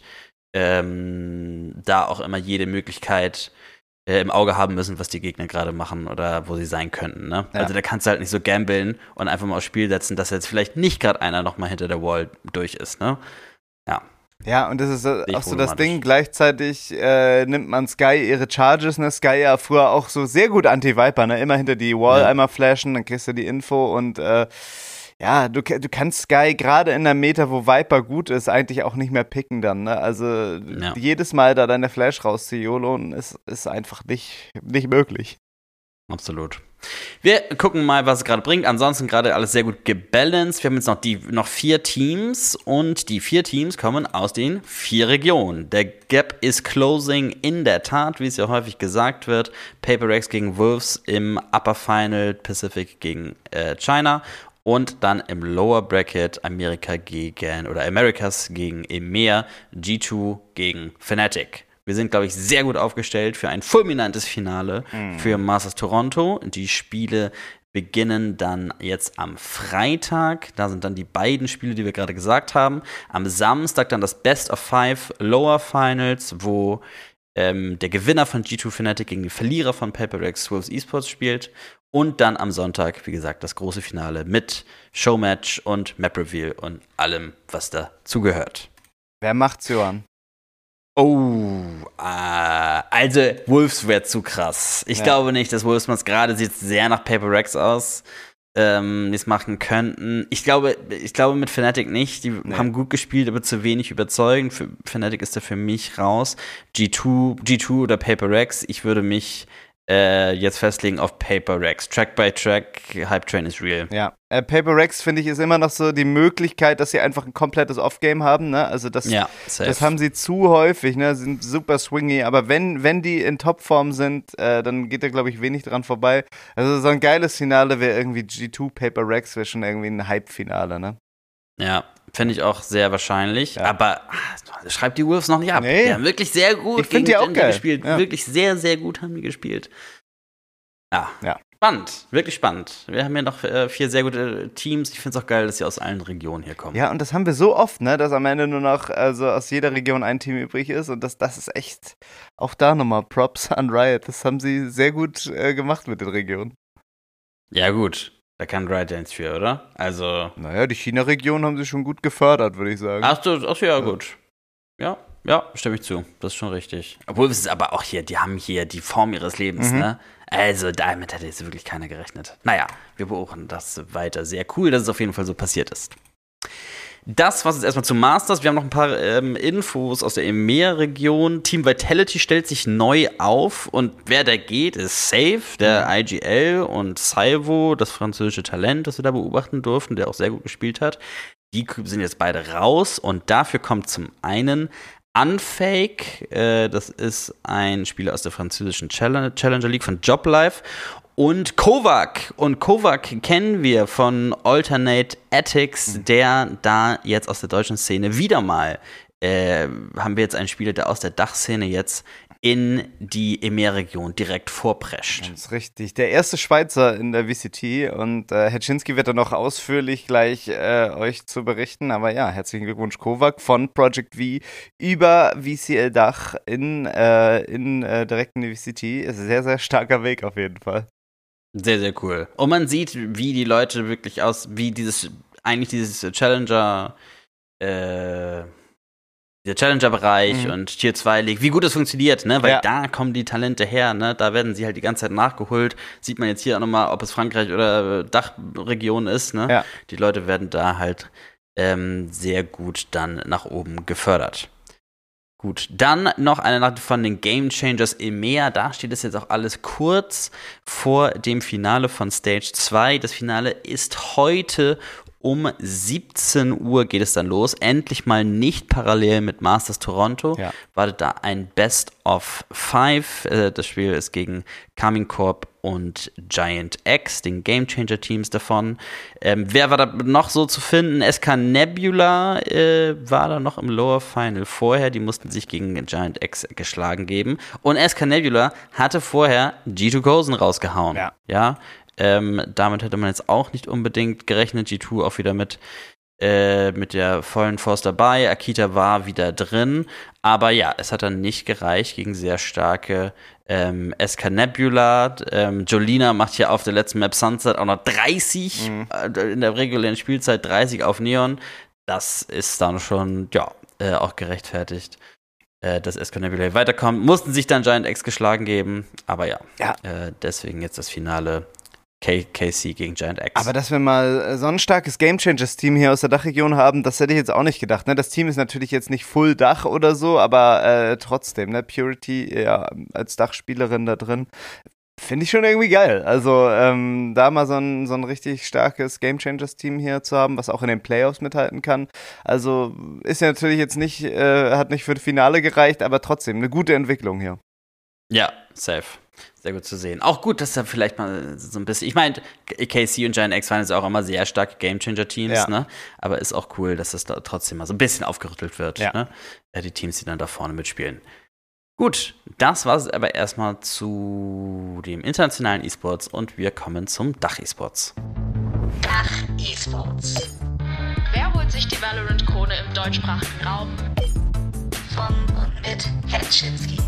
ähm, da auch immer jede Möglichkeit äh, im Auge haben müssen, was die Gegner gerade machen oder wo sie sein könnten. Ne? Ja. Also da kannst du halt nicht so gambeln und einfach mal aufs Spiel setzen, dass jetzt vielleicht nicht gerade einer noch mal hinter der Wall durch ist. Ne? Ja. Ja, und das ist äh, ich auch so das problematisch. Ding, gleichzeitig äh, nimmt man Sky ihre Charges, ne? Sky ja früher auch so sehr gut Anti-Viper, ne? Immer hinter die Wall Ja. einmal flashen, dann kriegst du die Info und äh, ja, du, du kannst Sky gerade in der Meta, wo Viper gut ist, eigentlich auch nicht mehr picken dann, ne? Also Ja. jedes Mal da deine Flash rauszujolen, ist, ist einfach nicht, nicht möglich. Absolut. Wir gucken mal, was es gerade bringt. Ansonsten gerade alles sehr gut gebalanced. Wir haben jetzt noch die noch vier Teams und die vier Teams kommen aus den vier Regionen. Der Gap is closing in der Tat, wie es ja häufig gesagt wird. Paper Rex gegen Wolves im Upper Final, Pacific gegen äh, China und dann im Lower Bracket Amerika gegen oder Americas gegen EMEA, G zwei gegen Fnatic. Wir sind, glaube ich, sehr gut aufgestellt für ein fulminantes Finale Mhm. für Masters Toronto. Die Spiele beginnen dann jetzt am Freitag. Da sind dann die beiden Spiele, die wir gerade gesagt haben. Am Samstag dann das Best of Five Lower Finals, wo ähm, der Gewinner von G zwei Fnatic gegen die Verlierer von Paper Rex Wolves Esports spielt. Und dann am Sonntag, wie gesagt, das große Finale mit Showmatch und Map Reveal und allem, was dazugehört. Wer macht's, Johann? Oh, äh, also Wolves wäre zu krass. Ich Ja. glaube nicht, dass Wolves gerade sieht sehr nach Paper Rex aus, ähm, die es machen könnten. Ich glaube, ich glaube mit Fnatic nicht. Die Nee. haben gut gespielt, aber zu wenig überzeugend. Für Fnatic ist da für mich raus. G zwei, G zwei oder Paper Rex. Ich würde mich äh, jetzt festlegen auf Paper Rex. Track by Track, Hype Train is real. Ja, äh, Paper Rex, finde ich, ist immer noch so die Möglichkeit, dass sie einfach ein komplettes Off-Game haben, ne? Also das, ja, das haben sie zu häufig, ne? Sind super swingy, aber wenn, wenn die in Topform sind, äh, dann geht da, glaube ich, wenig dran vorbei. Also so ein geiles Finale wäre irgendwie G zwei Paper Rex, wäre schon irgendwie ein Hype-Finale, ne? Ja, finde ich auch sehr wahrscheinlich. Ja. Aber ach, schreibt die Wolves noch nicht ab. Nee. Die haben wirklich sehr gut ich gegen die auch geil. gespielt. Ja. Wirklich sehr, sehr gut haben die gespielt. Ja. ja. Spannend, wirklich spannend. Wir haben ja noch äh, vier sehr gute Teams. Ich finde es auch geil, dass sie aus allen Regionen hier kommen. Ja, und das haben wir so oft, ne, dass am Ende nur noch also aus jeder Region ein Team übrig ist. Und das, das ist echt, auch da nochmal Props an Riot. Das haben sie sehr gut äh, gemacht mit den Regionen. Ja, gut. Da kann Riot ja nichts für, oder? Also. Naja, die China-Region haben sie schon gut gefördert, würde ich sagen. Ach, du, ach ja, gut. Ja, ja, stimme ich zu. Das ist schon richtig. Obwohl, es ist aber auch hier, die haben hier die Form ihres Lebens, mhm. ne? Also, damit hätte jetzt wirklich keiner gerechnet. Naja, wir beobachten das weiter. Sehr cool, dass es auf jeden Fall so passiert ist. Das war's jetzt erstmal zum Masters. Wir haben noch ein paar ähm, Infos aus der E M E A-Region. Team Vitality stellt sich neu auf und wer da geht, ist Safe, der I G L und Salvo, das französische Talent, das wir da beobachten durften, der auch sehr gut gespielt hat. Die sind jetzt beide raus und dafür kommt zum einen Unfake, äh, das ist ein Spieler aus der französischen Challenger League von Joblife. Und Kovac. Und Kovac kennen wir von Alternate Ethics, der da jetzt aus der deutschen Szene wieder mal, äh, haben wir jetzt einen Spieler, der aus der Dachszene jetzt in die E M E A-Region direkt vorprescht. Das ist richtig. Der erste Schweizer in der V C T und äh, Hetschinski wird dann noch ausführlich gleich äh, euch zu berichten. Aber ja, herzlichen Glückwunsch Kovac von Project V über V C L Dach in, äh, in äh, direkt in die V C T. Ist ein sehr, sehr starker Weg auf jeden Fall. Sehr, sehr cool. Und man sieht, wie die Leute wirklich aus, wie dieses, eigentlich dieses Challenger, äh, der Challenger-Bereich mhm. und Tier zwei League, wie gut das funktioniert, ne? Weil ja. da kommen die Talente her, ne? Da werden sie halt die ganze Zeit nachgeholt. Sieht man jetzt hier auch nochmal, ob es Frankreich oder Dachregion ist, ne? Ja. Die Leute werden da halt ähm, sehr gut dann nach oben gefördert. Gut, dann noch eine Nacht von den Game Changers E M E A. Da steht es jetzt auch alles kurz vor dem Finale von Stage zwei. Das Finale ist heute um siebzehn Uhr geht es dann los. Endlich mal nicht parallel mit Masters Toronto. Ja. Wartet da ein Best of Five. Das Spiel ist gegen Coming Corp und Giant X, den Game Changer Teams davon. Ähm, wer war da noch so zu finden? S K Nebula äh, war da noch im Lower Final vorher. Die mussten sich gegen Giant X geschlagen geben. Und S K Nebula hatte vorher G zwei Gozen rausgehauen. Ja. ja? Ähm, damit hätte man jetzt auch nicht unbedingt gerechnet. G zwei auch wieder mit, äh, mit der vollen Force dabei. Akita war wieder drin. Aber ja, es hat dann nicht gereicht gegen sehr starke ähm, S K Nebula. Ähm, Jolina macht hier auf der letzten Map Sunset auch noch dreißig. Mhm. Äh, in der regulären Spielzeit dreißig auf Neon. Das ist dann schon, ja, äh, auch gerechtfertigt. Äh, dass S K Nebula weiterkommt. Mussten sich dann Giant X geschlagen geben. Aber ja, ja. Äh, deswegen jetzt das Finale. K C gegen Giant X. Aber dass wir mal so ein starkes Game Changers-Team hier aus der Dachregion haben, das hätte ich jetzt auch nicht gedacht. Ne? Das Team ist natürlich jetzt nicht Full Dach oder so, aber äh, trotzdem, ne? Purity ja, als Dachspielerin da drin, finde ich schon irgendwie geil. Also ähm, da mal so ein, so ein richtig starkes Game Changers-Team hier zu haben, was auch in den Playoffs mithalten kann. Also ist ja natürlich jetzt nicht, äh, hat nicht für das Finale gereicht, aber trotzdem eine gute Entwicklung hier. Ja, safe. Sehr gut zu sehen. Auch gut, dass da vielleicht mal so ein bisschen, ich meine, K C und Giant X waren jetzt auch immer sehr starke Gamechanger-Teams, ja. ne? Aber ist auch cool, dass das da trotzdem mal so ein bisschen aufgerüttelt wird, ja. ne? Die Teams, die dann da vorne mitspielen. Gut, das war es aber erstmal zu dem internationalen E-Sports und wir kommen zum Dach-E-Sports. Dach-E-Sports. Wer holt sich die Valorant-Krone im deutschsprachigen Raum? Von und mit Hetschinski.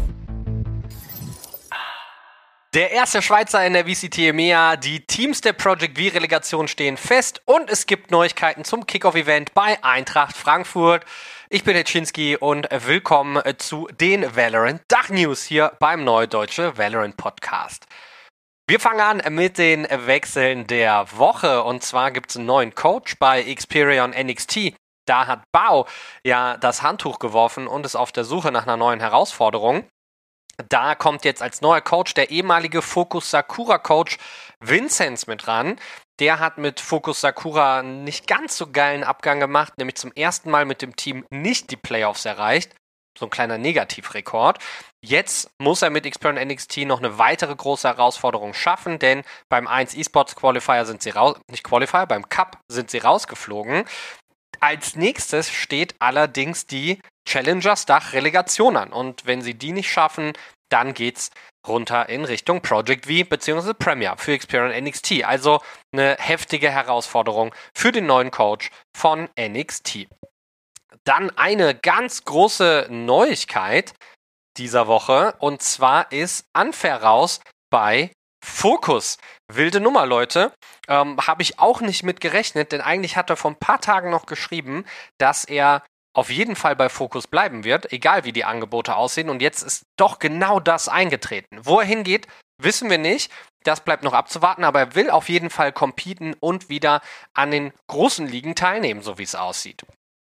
Der erste Schweizer in der V C T E M E A, die Teams der Project V-Relegation stehen fest und es gibt Neuigkeiten zum Kickoff-Event bei Eintracht Frankfurt. Ich bin Hetschinski und willkommen zu den Valorant Dach-News hier beim Neudeutsche Valorant Podcast. Wir fangen an mit den Wechseln der Woche und zwar gibt es einen neuen Coach bei Xperion N X T. Da hat Bao ja das Handtuch geworfen und ist auf der Suche nach einer neuen Herausforderung. Da kommt jetzt als neuer Coach der ehemalige Focus Sakura Coach Vinzenz mit ran. Der hat mit Focus Sakura einen nicht ganz so geilen Abgang gemacht, nämlich zum ersten Mal mit dem Team nicht die Playoffs erreicht. So ein kleiner Negativrekord. Jetzt muss er mit Xperion N X T noch eine weitere große Herausforderung schaffen, denn beim eins eSports Qualifier sind sie raus, nicht Qualifier, beim Cup sind sie rausgeflogen. Als nächstes steht allerdings die Challengers Dach Relegation an. Und wenn sie die nicht schaffen, dann geht's runter in Richtung Project V bzw. Premier für Xperion N X T. Also eine heftige Herausforderung für den neuen Coach von N X T. Dann eine ganz große Neuigkeit dieser Woche, und zwar ist Unfair raus bei Focus. Wilde Nummer, Leute. Ähm, habe ich auch nicht mit gerechnet, denn eigentlich hat er vor ein paar Tagen noch geschrieben, dass er auf jeden Fall bei Focus bleiben wird, egal wie die Angebote aussehen. Und jetzt ist doch genau das eingetreten. Wo er hingeht, wissen wir nicht. Das bleibt noch abzuwarten, aber er will auf jeden Fall competen und wieder an den großen Ligen teilnehmen, so wie es aussieht.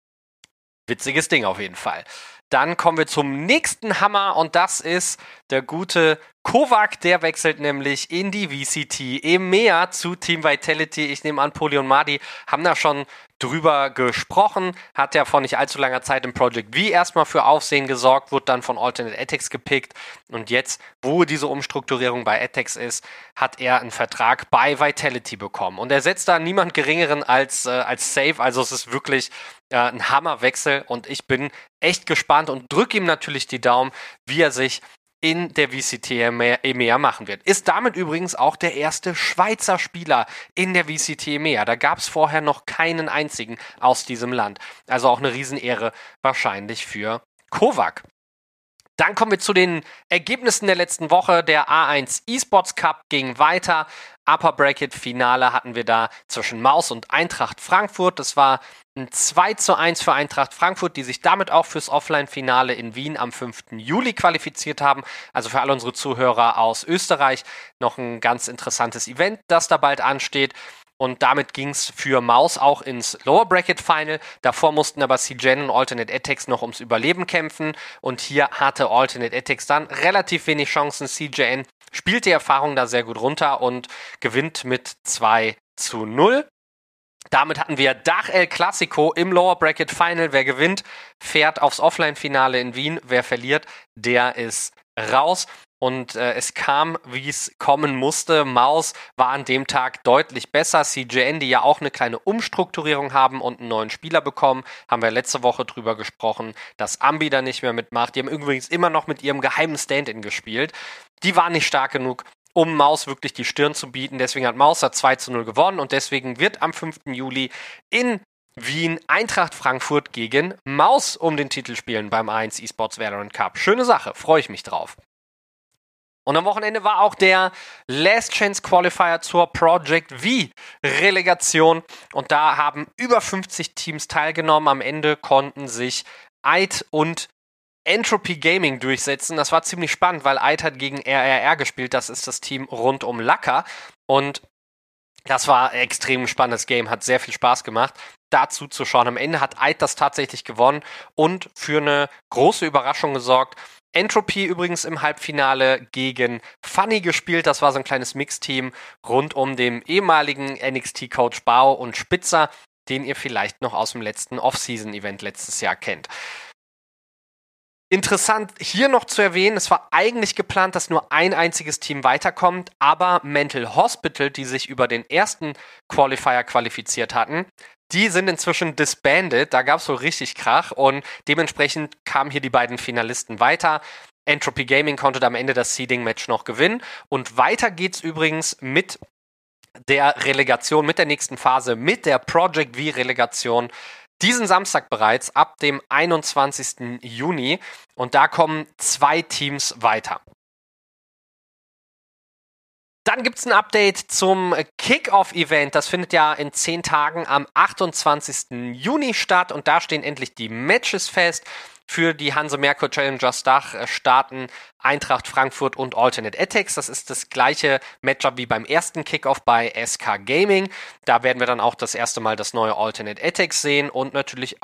Witziges Ding auf jeden Fall. Dann kommen wir zum nächsten Hammer, und das ist der gute Kovac. Der wechselt nämlich in die V C T E M E A zu Team Vitality. Ich nehme an, Poli und Madi haben da schon drüber gesprochen. Hat ja vor nicht allzu langer Zeit im Project V erstmal für Aufsehen gesorgt, wurde dann von Alternate Ethics gepickt. Und jetzt, wo diese Umstrukturierung bei Ethics ist, hat er einen Vertrag bei Vitality bekommen. Und er setzt da niemand Geringeren als, äh, als Safe. Also es ist wirklich äh, ein Hammerwechsel, und ich bin echt gespannt und drücke ihm natürlich die Daumen, wie er sich in der V C T E M E A machen wird. Ist damit übrigens auch der erste Schweizer Spieler in der V C T E M E A. Da gab es vorher noch keinen einzigen aus diesem Land. Also auch eine Riesenehre wahrscheinlich für Kovac. Dann kommen wir zu den Ergebnissen der letzten Woche. Der A eins eSports Cup ging weiter. Upper Bracket Finale hatten wir da zwischen Maus und Eintracht Frankfurt. Das war ein zwei zu eins für Eintracht Frankfurt, die sich damit auch fürs Offline-Finale in Wien am fünften Juli qualifiziert haben. Also für alle unsere Zuhörer aus Österreich noch ein ganz interessantes Event, das da bald ansteht. Und damit ging es für Maus auch ins Lower Bracket Final. Davor mussten aber C G N und Alternate Ethics noch ums Überleben kämpfen. Und hier hatte Alternate Ethics dann relativ wenig Chancen. C G N spielt die Erfahrung da sehr gut runter und gewinnt mit zwei zu null. Damit hatten wir Dach El Clasico im Lower Bracket Final. Wer gewinnt, fährt aufs Offline-Finale in Wien. Wer verliert, der ist raus. Und äh, es kam, wie es kommen musste. Maus war an dem Tag deutlich besser. C G N, die ja auch eine kleine Umstrukturierung haben und einen neuen Spieler bekommen, haben wir letzte Woche drüber gesprochen, dass Ambi da nicht mehr mitmacht. Die haben übrigens immer noch mit ihrem geheimen Stand-In gespielt. Die waren nicht stark genug, um Maus wirklich die Stirn zu bieten. Deswegen hat Maus da zwei zu null gewonnen, und deswegen wird am fünften Juli in Wien Eintracht Frankfurt gegen Maus um den Titel spielen beim A eins eSports Valorant Cup. Schöne Sache, freue ich mich drauf. Und am Wochenende war auch der Last Chance Qualifier zur Project V Relegation, und da haben über fünfzig Teams teilgenommen. Am Ende konnten sich Eid und Entropy Gaming durchsetzen. Das war ziemlich spannend, weil Eid hat gegen R R R gespielt. Das ist das Team rund um Laka. Und das war ein extrem spannendes Game. Hat sehr viel Spaß gemacht, dazu zu schauen. Am Ende hat Eid das tatsächlich gewonnen und für eine große Überraschung gesorgt. Entropy übrigens im Halbfinale gegen Funny gespielt. Das war so ein kleines Mixteam rund um den ehemaligen N X T-Coach Bao und Spitzer, den ihr vielleicht noch aus dem letzten Off-Season-Event letztes Jahr kennt. Interessant hier noch zu erwähnen, es war eigentlich geplant, dass nur ein einziges Team weiterkommt, aber Mental Hospital, die sich über den ersten Qualifier qualifiziert hatten, die sind inzwischen disbanded. Da gab es so richtig Krach, und dementsprechend kamen hier die beiden Finalisten weiter. Entropy Gaming konnte da am Ende das Seeding-Match noch gewinnen, und weiter geht's übrigens mit der Relegation, mit der nächsten Phase, mit der Project V-Relegation. Diesen Samstag bereits, ab dem einundzwanzigsten Juni. Und da kommen zwei Teams weiter. Dann gibt es ein Update zum Kick-Off-Event. Das findet ja in zehn Tagen am achtundzwanzigsten Juni statt. Und da stehen endlich die Matches fest. Für die Hanse Merkur Challengers Dach starten Eintracht Frankfurt und Alternate Ethics. Das ist das gleiche Matchup wie beim ersten Kickoff bei S K Gaming. Da werden wir dann auch das erste Mal das neue Alternate Ethics sehen und natürlich auch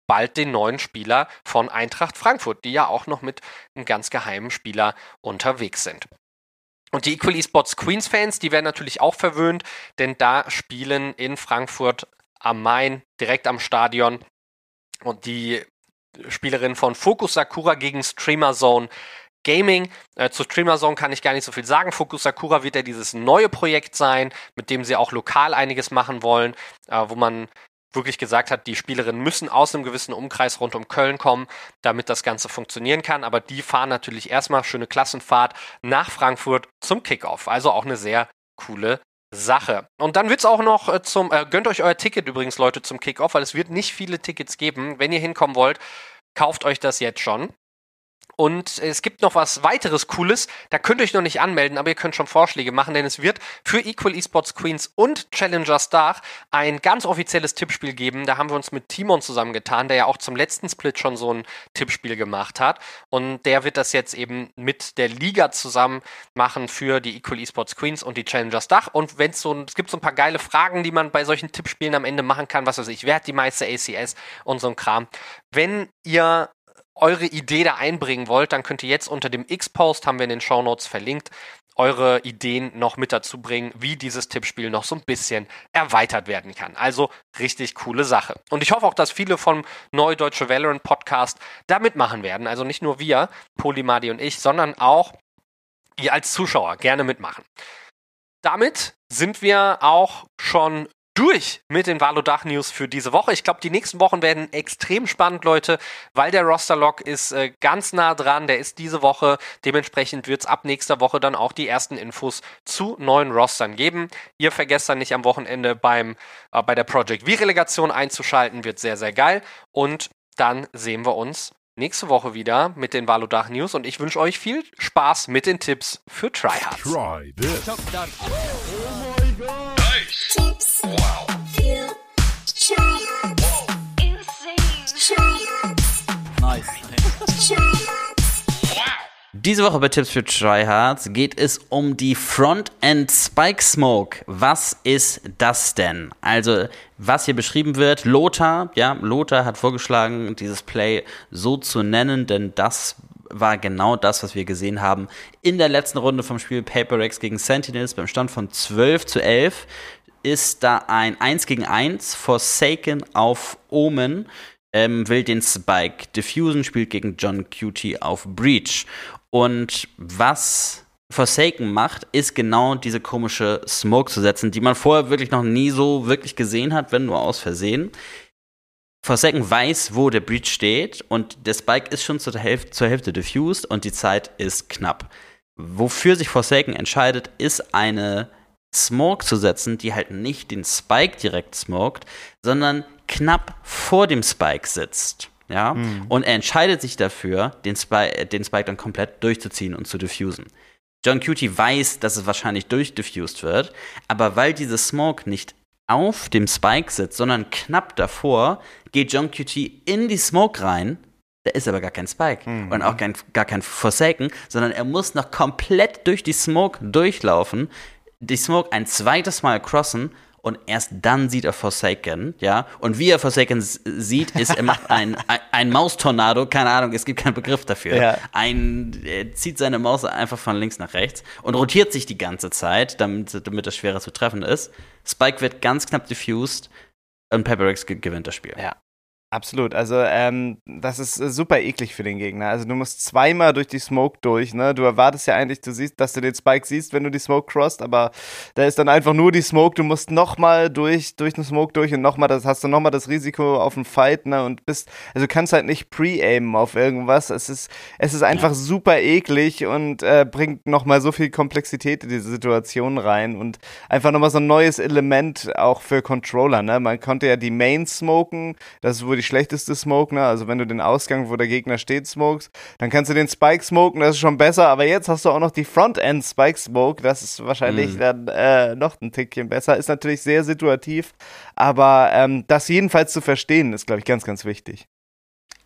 bald den neuen Spieler von Eintracht Frankfurt, die ja auch noch mit einem ganz geheimen Spieler unterwegs sind. Und die Equal Esports Queens Fans, die werden natürlich auch verwöhnt, denn da spielen in Frankfurt am Main, direkt am Stadion, und die Spielerin von Focus Sakura gegen Streamer Zone Gaming. Äh, zu Streamer Zone kann ich gar nicht so viel sagen. Focus Sakura wird ja dieses neue Projekt sein, mit dem sie auch lokal einiges machen wollen, äh, wo man wirklich gesagt hat, die Spielerinnen müssen aus einem gewissen Umkreis rund um Köln kommen, damit das Ganze funktionieren kann. Aber die fahren natürlich erstmal schöne Klassenfahrt nach Frankfurt zum Kickoff. Also auch eine sehr coole Sache. Und dann wird es auch noch äh, zum, äh, gönnt euch euer Ticket übrigens, Leute, zum Kickoff, weil es wird nicht viele Tickets geben. Wenn ihr hinkommen wollt, kauft euch das jetzt schon. Und es gibt noch was weiteres Cooles, da könnt ihr euch noch nicht anmelden, aber ihr könnt schon Vorschläge machen, denn es wird für Equal Esports Queens und Challenger Star ein ganz offizielles Tippspiel geben. Da haben wir uns mit Timon zusammengetan, der ja auch zum letzten Split schon so ein Tippspiel gemacht hat. Und der wird das jetzt eben mit der Liga zusammen machen für die Equal Esports Queens und die Challenger Star. Und wenn's so, es gibt so ein paar geile Fragen, die man bei solchen Tippspielen am Ende machen kann, was weiß ich, wer hat die meiste A C S und so ein Kram. Wenn ihr eure Idee da einbringen wollt, dann könnt ihr jetzt unter dem X-Post, haben wir in den Shownotes verlinkt, eure Ideen noch mit dazu bringen, wie dieses Tippspiel noch so ein bisschen erweitert werden kann. Also richtig coole Sache. Und ich hoffe auch, dass viele vom Neue Deutsche Valorant Podcast da mitmachen werden. Also nicht nur wir, Polymadi und ich, sondern auch ihr als Zuschauer gerne mitmachen. Damit sind wir auch schon durch mit den Valo-Dach-News für diese Woche. Ich glaube, die nächsten Wochen werden extrem spannend, Leute, weil der Roster-Log ist äh, ganz nah dran. Der ist diese Woche. Dementsprechend wird es ab nächster Woche dann auch die ersten Infos zu neuen Rostern geben. Ihr vergesst dann nicht am Wochenende beim äh, bei der Project V-Relegation einzuschalten. Wird sehr, sehr geil. Und dann sehen wir uns nächste Woche wieder mit den Valo-Dach-News. Und ich wünsche euch viel Spaß mit den Tipps für Tryhards. Try this. Oh my God. Tips. Wow. Für Tryhards. Insane. Tryhards. Nice. Tryhards. Wow. Diese Woche bei Tipps für Tryhards geht es um die Front-End Spike Smoke. Was ist das denn? Also, was hier beschrieben wird, Lothar, ja, Lothar hat vorgeschlagen, dieses Play so zu nennen, denn das war genau das, was wir gesehen haben in der letzten Runde vom Spiel Paper Rex gegen Sentinels. Beim Stand von zwölf zu elf ist da ein eins gegen eins Forsaken auf Omen, ähm, will den Spike diffusen, spielt gegen John Cutie auf Breach. Und was Forsaken macht, ist genau diese komische Smoke zu setzen, die man vorher wirklich noch nie so wirklich gesehen hat, wenn nur aus Versehen. Forsaken weiß, wo der Breach steht und der Spike ist schon zur Hälfte, zur Hälfte diffused und die Zeit ist knapp. Wofür sich Forsaken entscheidet, ist eine Smoke zu setzen, die halt nicht den Spike direkt smoked, sondern knapp vor dem Spike sitzt. Ja? Mhm. Und er entscheidet sich dafür, den Spike, den Spike dann komplett durchzuziehen und zu diffusen. John Cutie weiß, dass es wahrscheinlich durchdifused wird, aber weil diese Smoke nicht auf dem Spike sitzt, sondern knapp davor, geht John Cutie in die Smoke rein. Da ist aber gar kein Spike mhm. und auch kein, gar kein Forsaken, sondern er muss noch komplett durch die Smoke durchlaufen, die Smoke ein zweites Mal crossen und erst dann sieht er Forsaken, ja. Und wie er Forsaken s- sieht, ist, er macht ein, ein, ein Maustornado, keine Ahnung, es gibt keinen Begriff dafür. Ja. Ein, er zieht seine Maus einfach von links nach rechts und rotiert sich die ganze Zeit, damit, damit das schwerer zu treffen ist. Spike wird ganz knapp diffused und Paper Rex ge- gewinnt das Spiel. Ja. Absolut, also ähm, das ist äh, super eklig für den Gegner. Also du musst zweimal durch die Smoke durch, ne? Du erwartest ja eigentlich, du siehst, dass du den Spike siehst, wenn du die Smoke crossst, aber da ist dann einfach nur die Smoke. Du musst nochmal durch durch den Smoke durch und nochmal, das hast du nochmal das Risiko auf einen Fight, ne? Und bist, also du kannst halt nicht pre-aimen auf irgendwas. Es ist es ist einfach ja. super eklig und äh, bringt nochmal so viel Komplexität in diese Situation rein und einfach nochmal so ein neues Element auch für Controller, ne? Man konnte ja die Main smoken, das ist wohl die schlechteste Smoke, ne? Also wenn du den Ausgang, wo der Gegner steht, smokes, dann kannst du den Spike smoken, das ist schon besser, aber jetzt hast du auch noch die Front-End Spike Smoke, das ist wahrscheinlich mm. dann äh, noch ein Tickchen besser, ist natürlich sehr situativ, aber ähm, das jedenfalls zu verstehen, ist, glaube ich, ganz, ganz wichtig.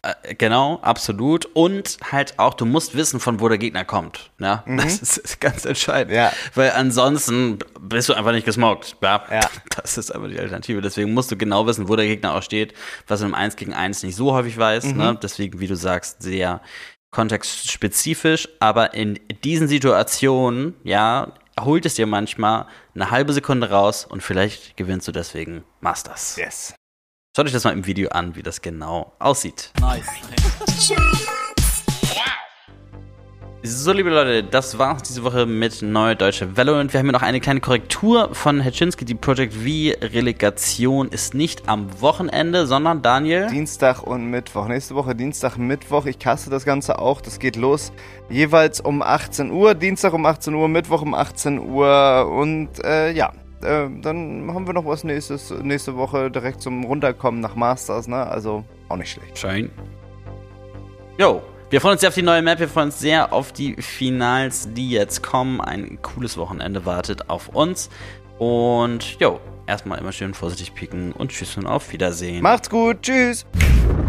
Äh, genau, absolut. Und halt auch, du musst wissen, von wo der Gegner kommt. Ja? Mhm. Das ist, ist ganz entscheidend. Ja. Weil ansonsten bist du einfach nicht gesmoked. Ja? Ja. Das ist aber die Alternative. Deswegen musst du genau wissen, wo der Gegner auch steht, was man im eins gegen eins nicht so häufig weiß. Mhm. Ne? Deswegen, wie du sagst, sehr kontextspezifisch. Aber in diesen Situationen, ja, holt es dir manchmal eine halbe Sekunde raus und vielleicht gewinnst du deswegen Masters. Yes. Schaut euch das mal im Video an, wie das genau aussieht. Nice. So, liebe Leute, das war's diese Woche mit Neue Deutsche Valorant. Wir haben hier noch eine kleine Korrektur von Hetschinski. Die Project V-Relegation ist nicht am Wochenende, sondern, Daniel? Dienstag und Mittwoch. Nächste Woche Dienstag, Mittwoch. Ich caste das Ganze auch. Das geht los jeweils um achtzehn Uhr. Dienstag um achtzehn Uhr, Mittwoch um achtzehn Uhr. Und äh, ja, äh, dann haben wir noch was nächstes, nächste Woche direkt zum Runterkommen nach Masters. Ne? Also auch nicht schlecht. Schön. Jo. Wir freuen uns sehr auf die neue Map, wir freuen uns sehr auf die Finals, die jetzt kommen. Ein cooles Wochenende wartet auf uns. Und jo, erstmal immer schön vorsichtig picken und tschüss und auf Wiedersehen. Macht's gut, tschüss.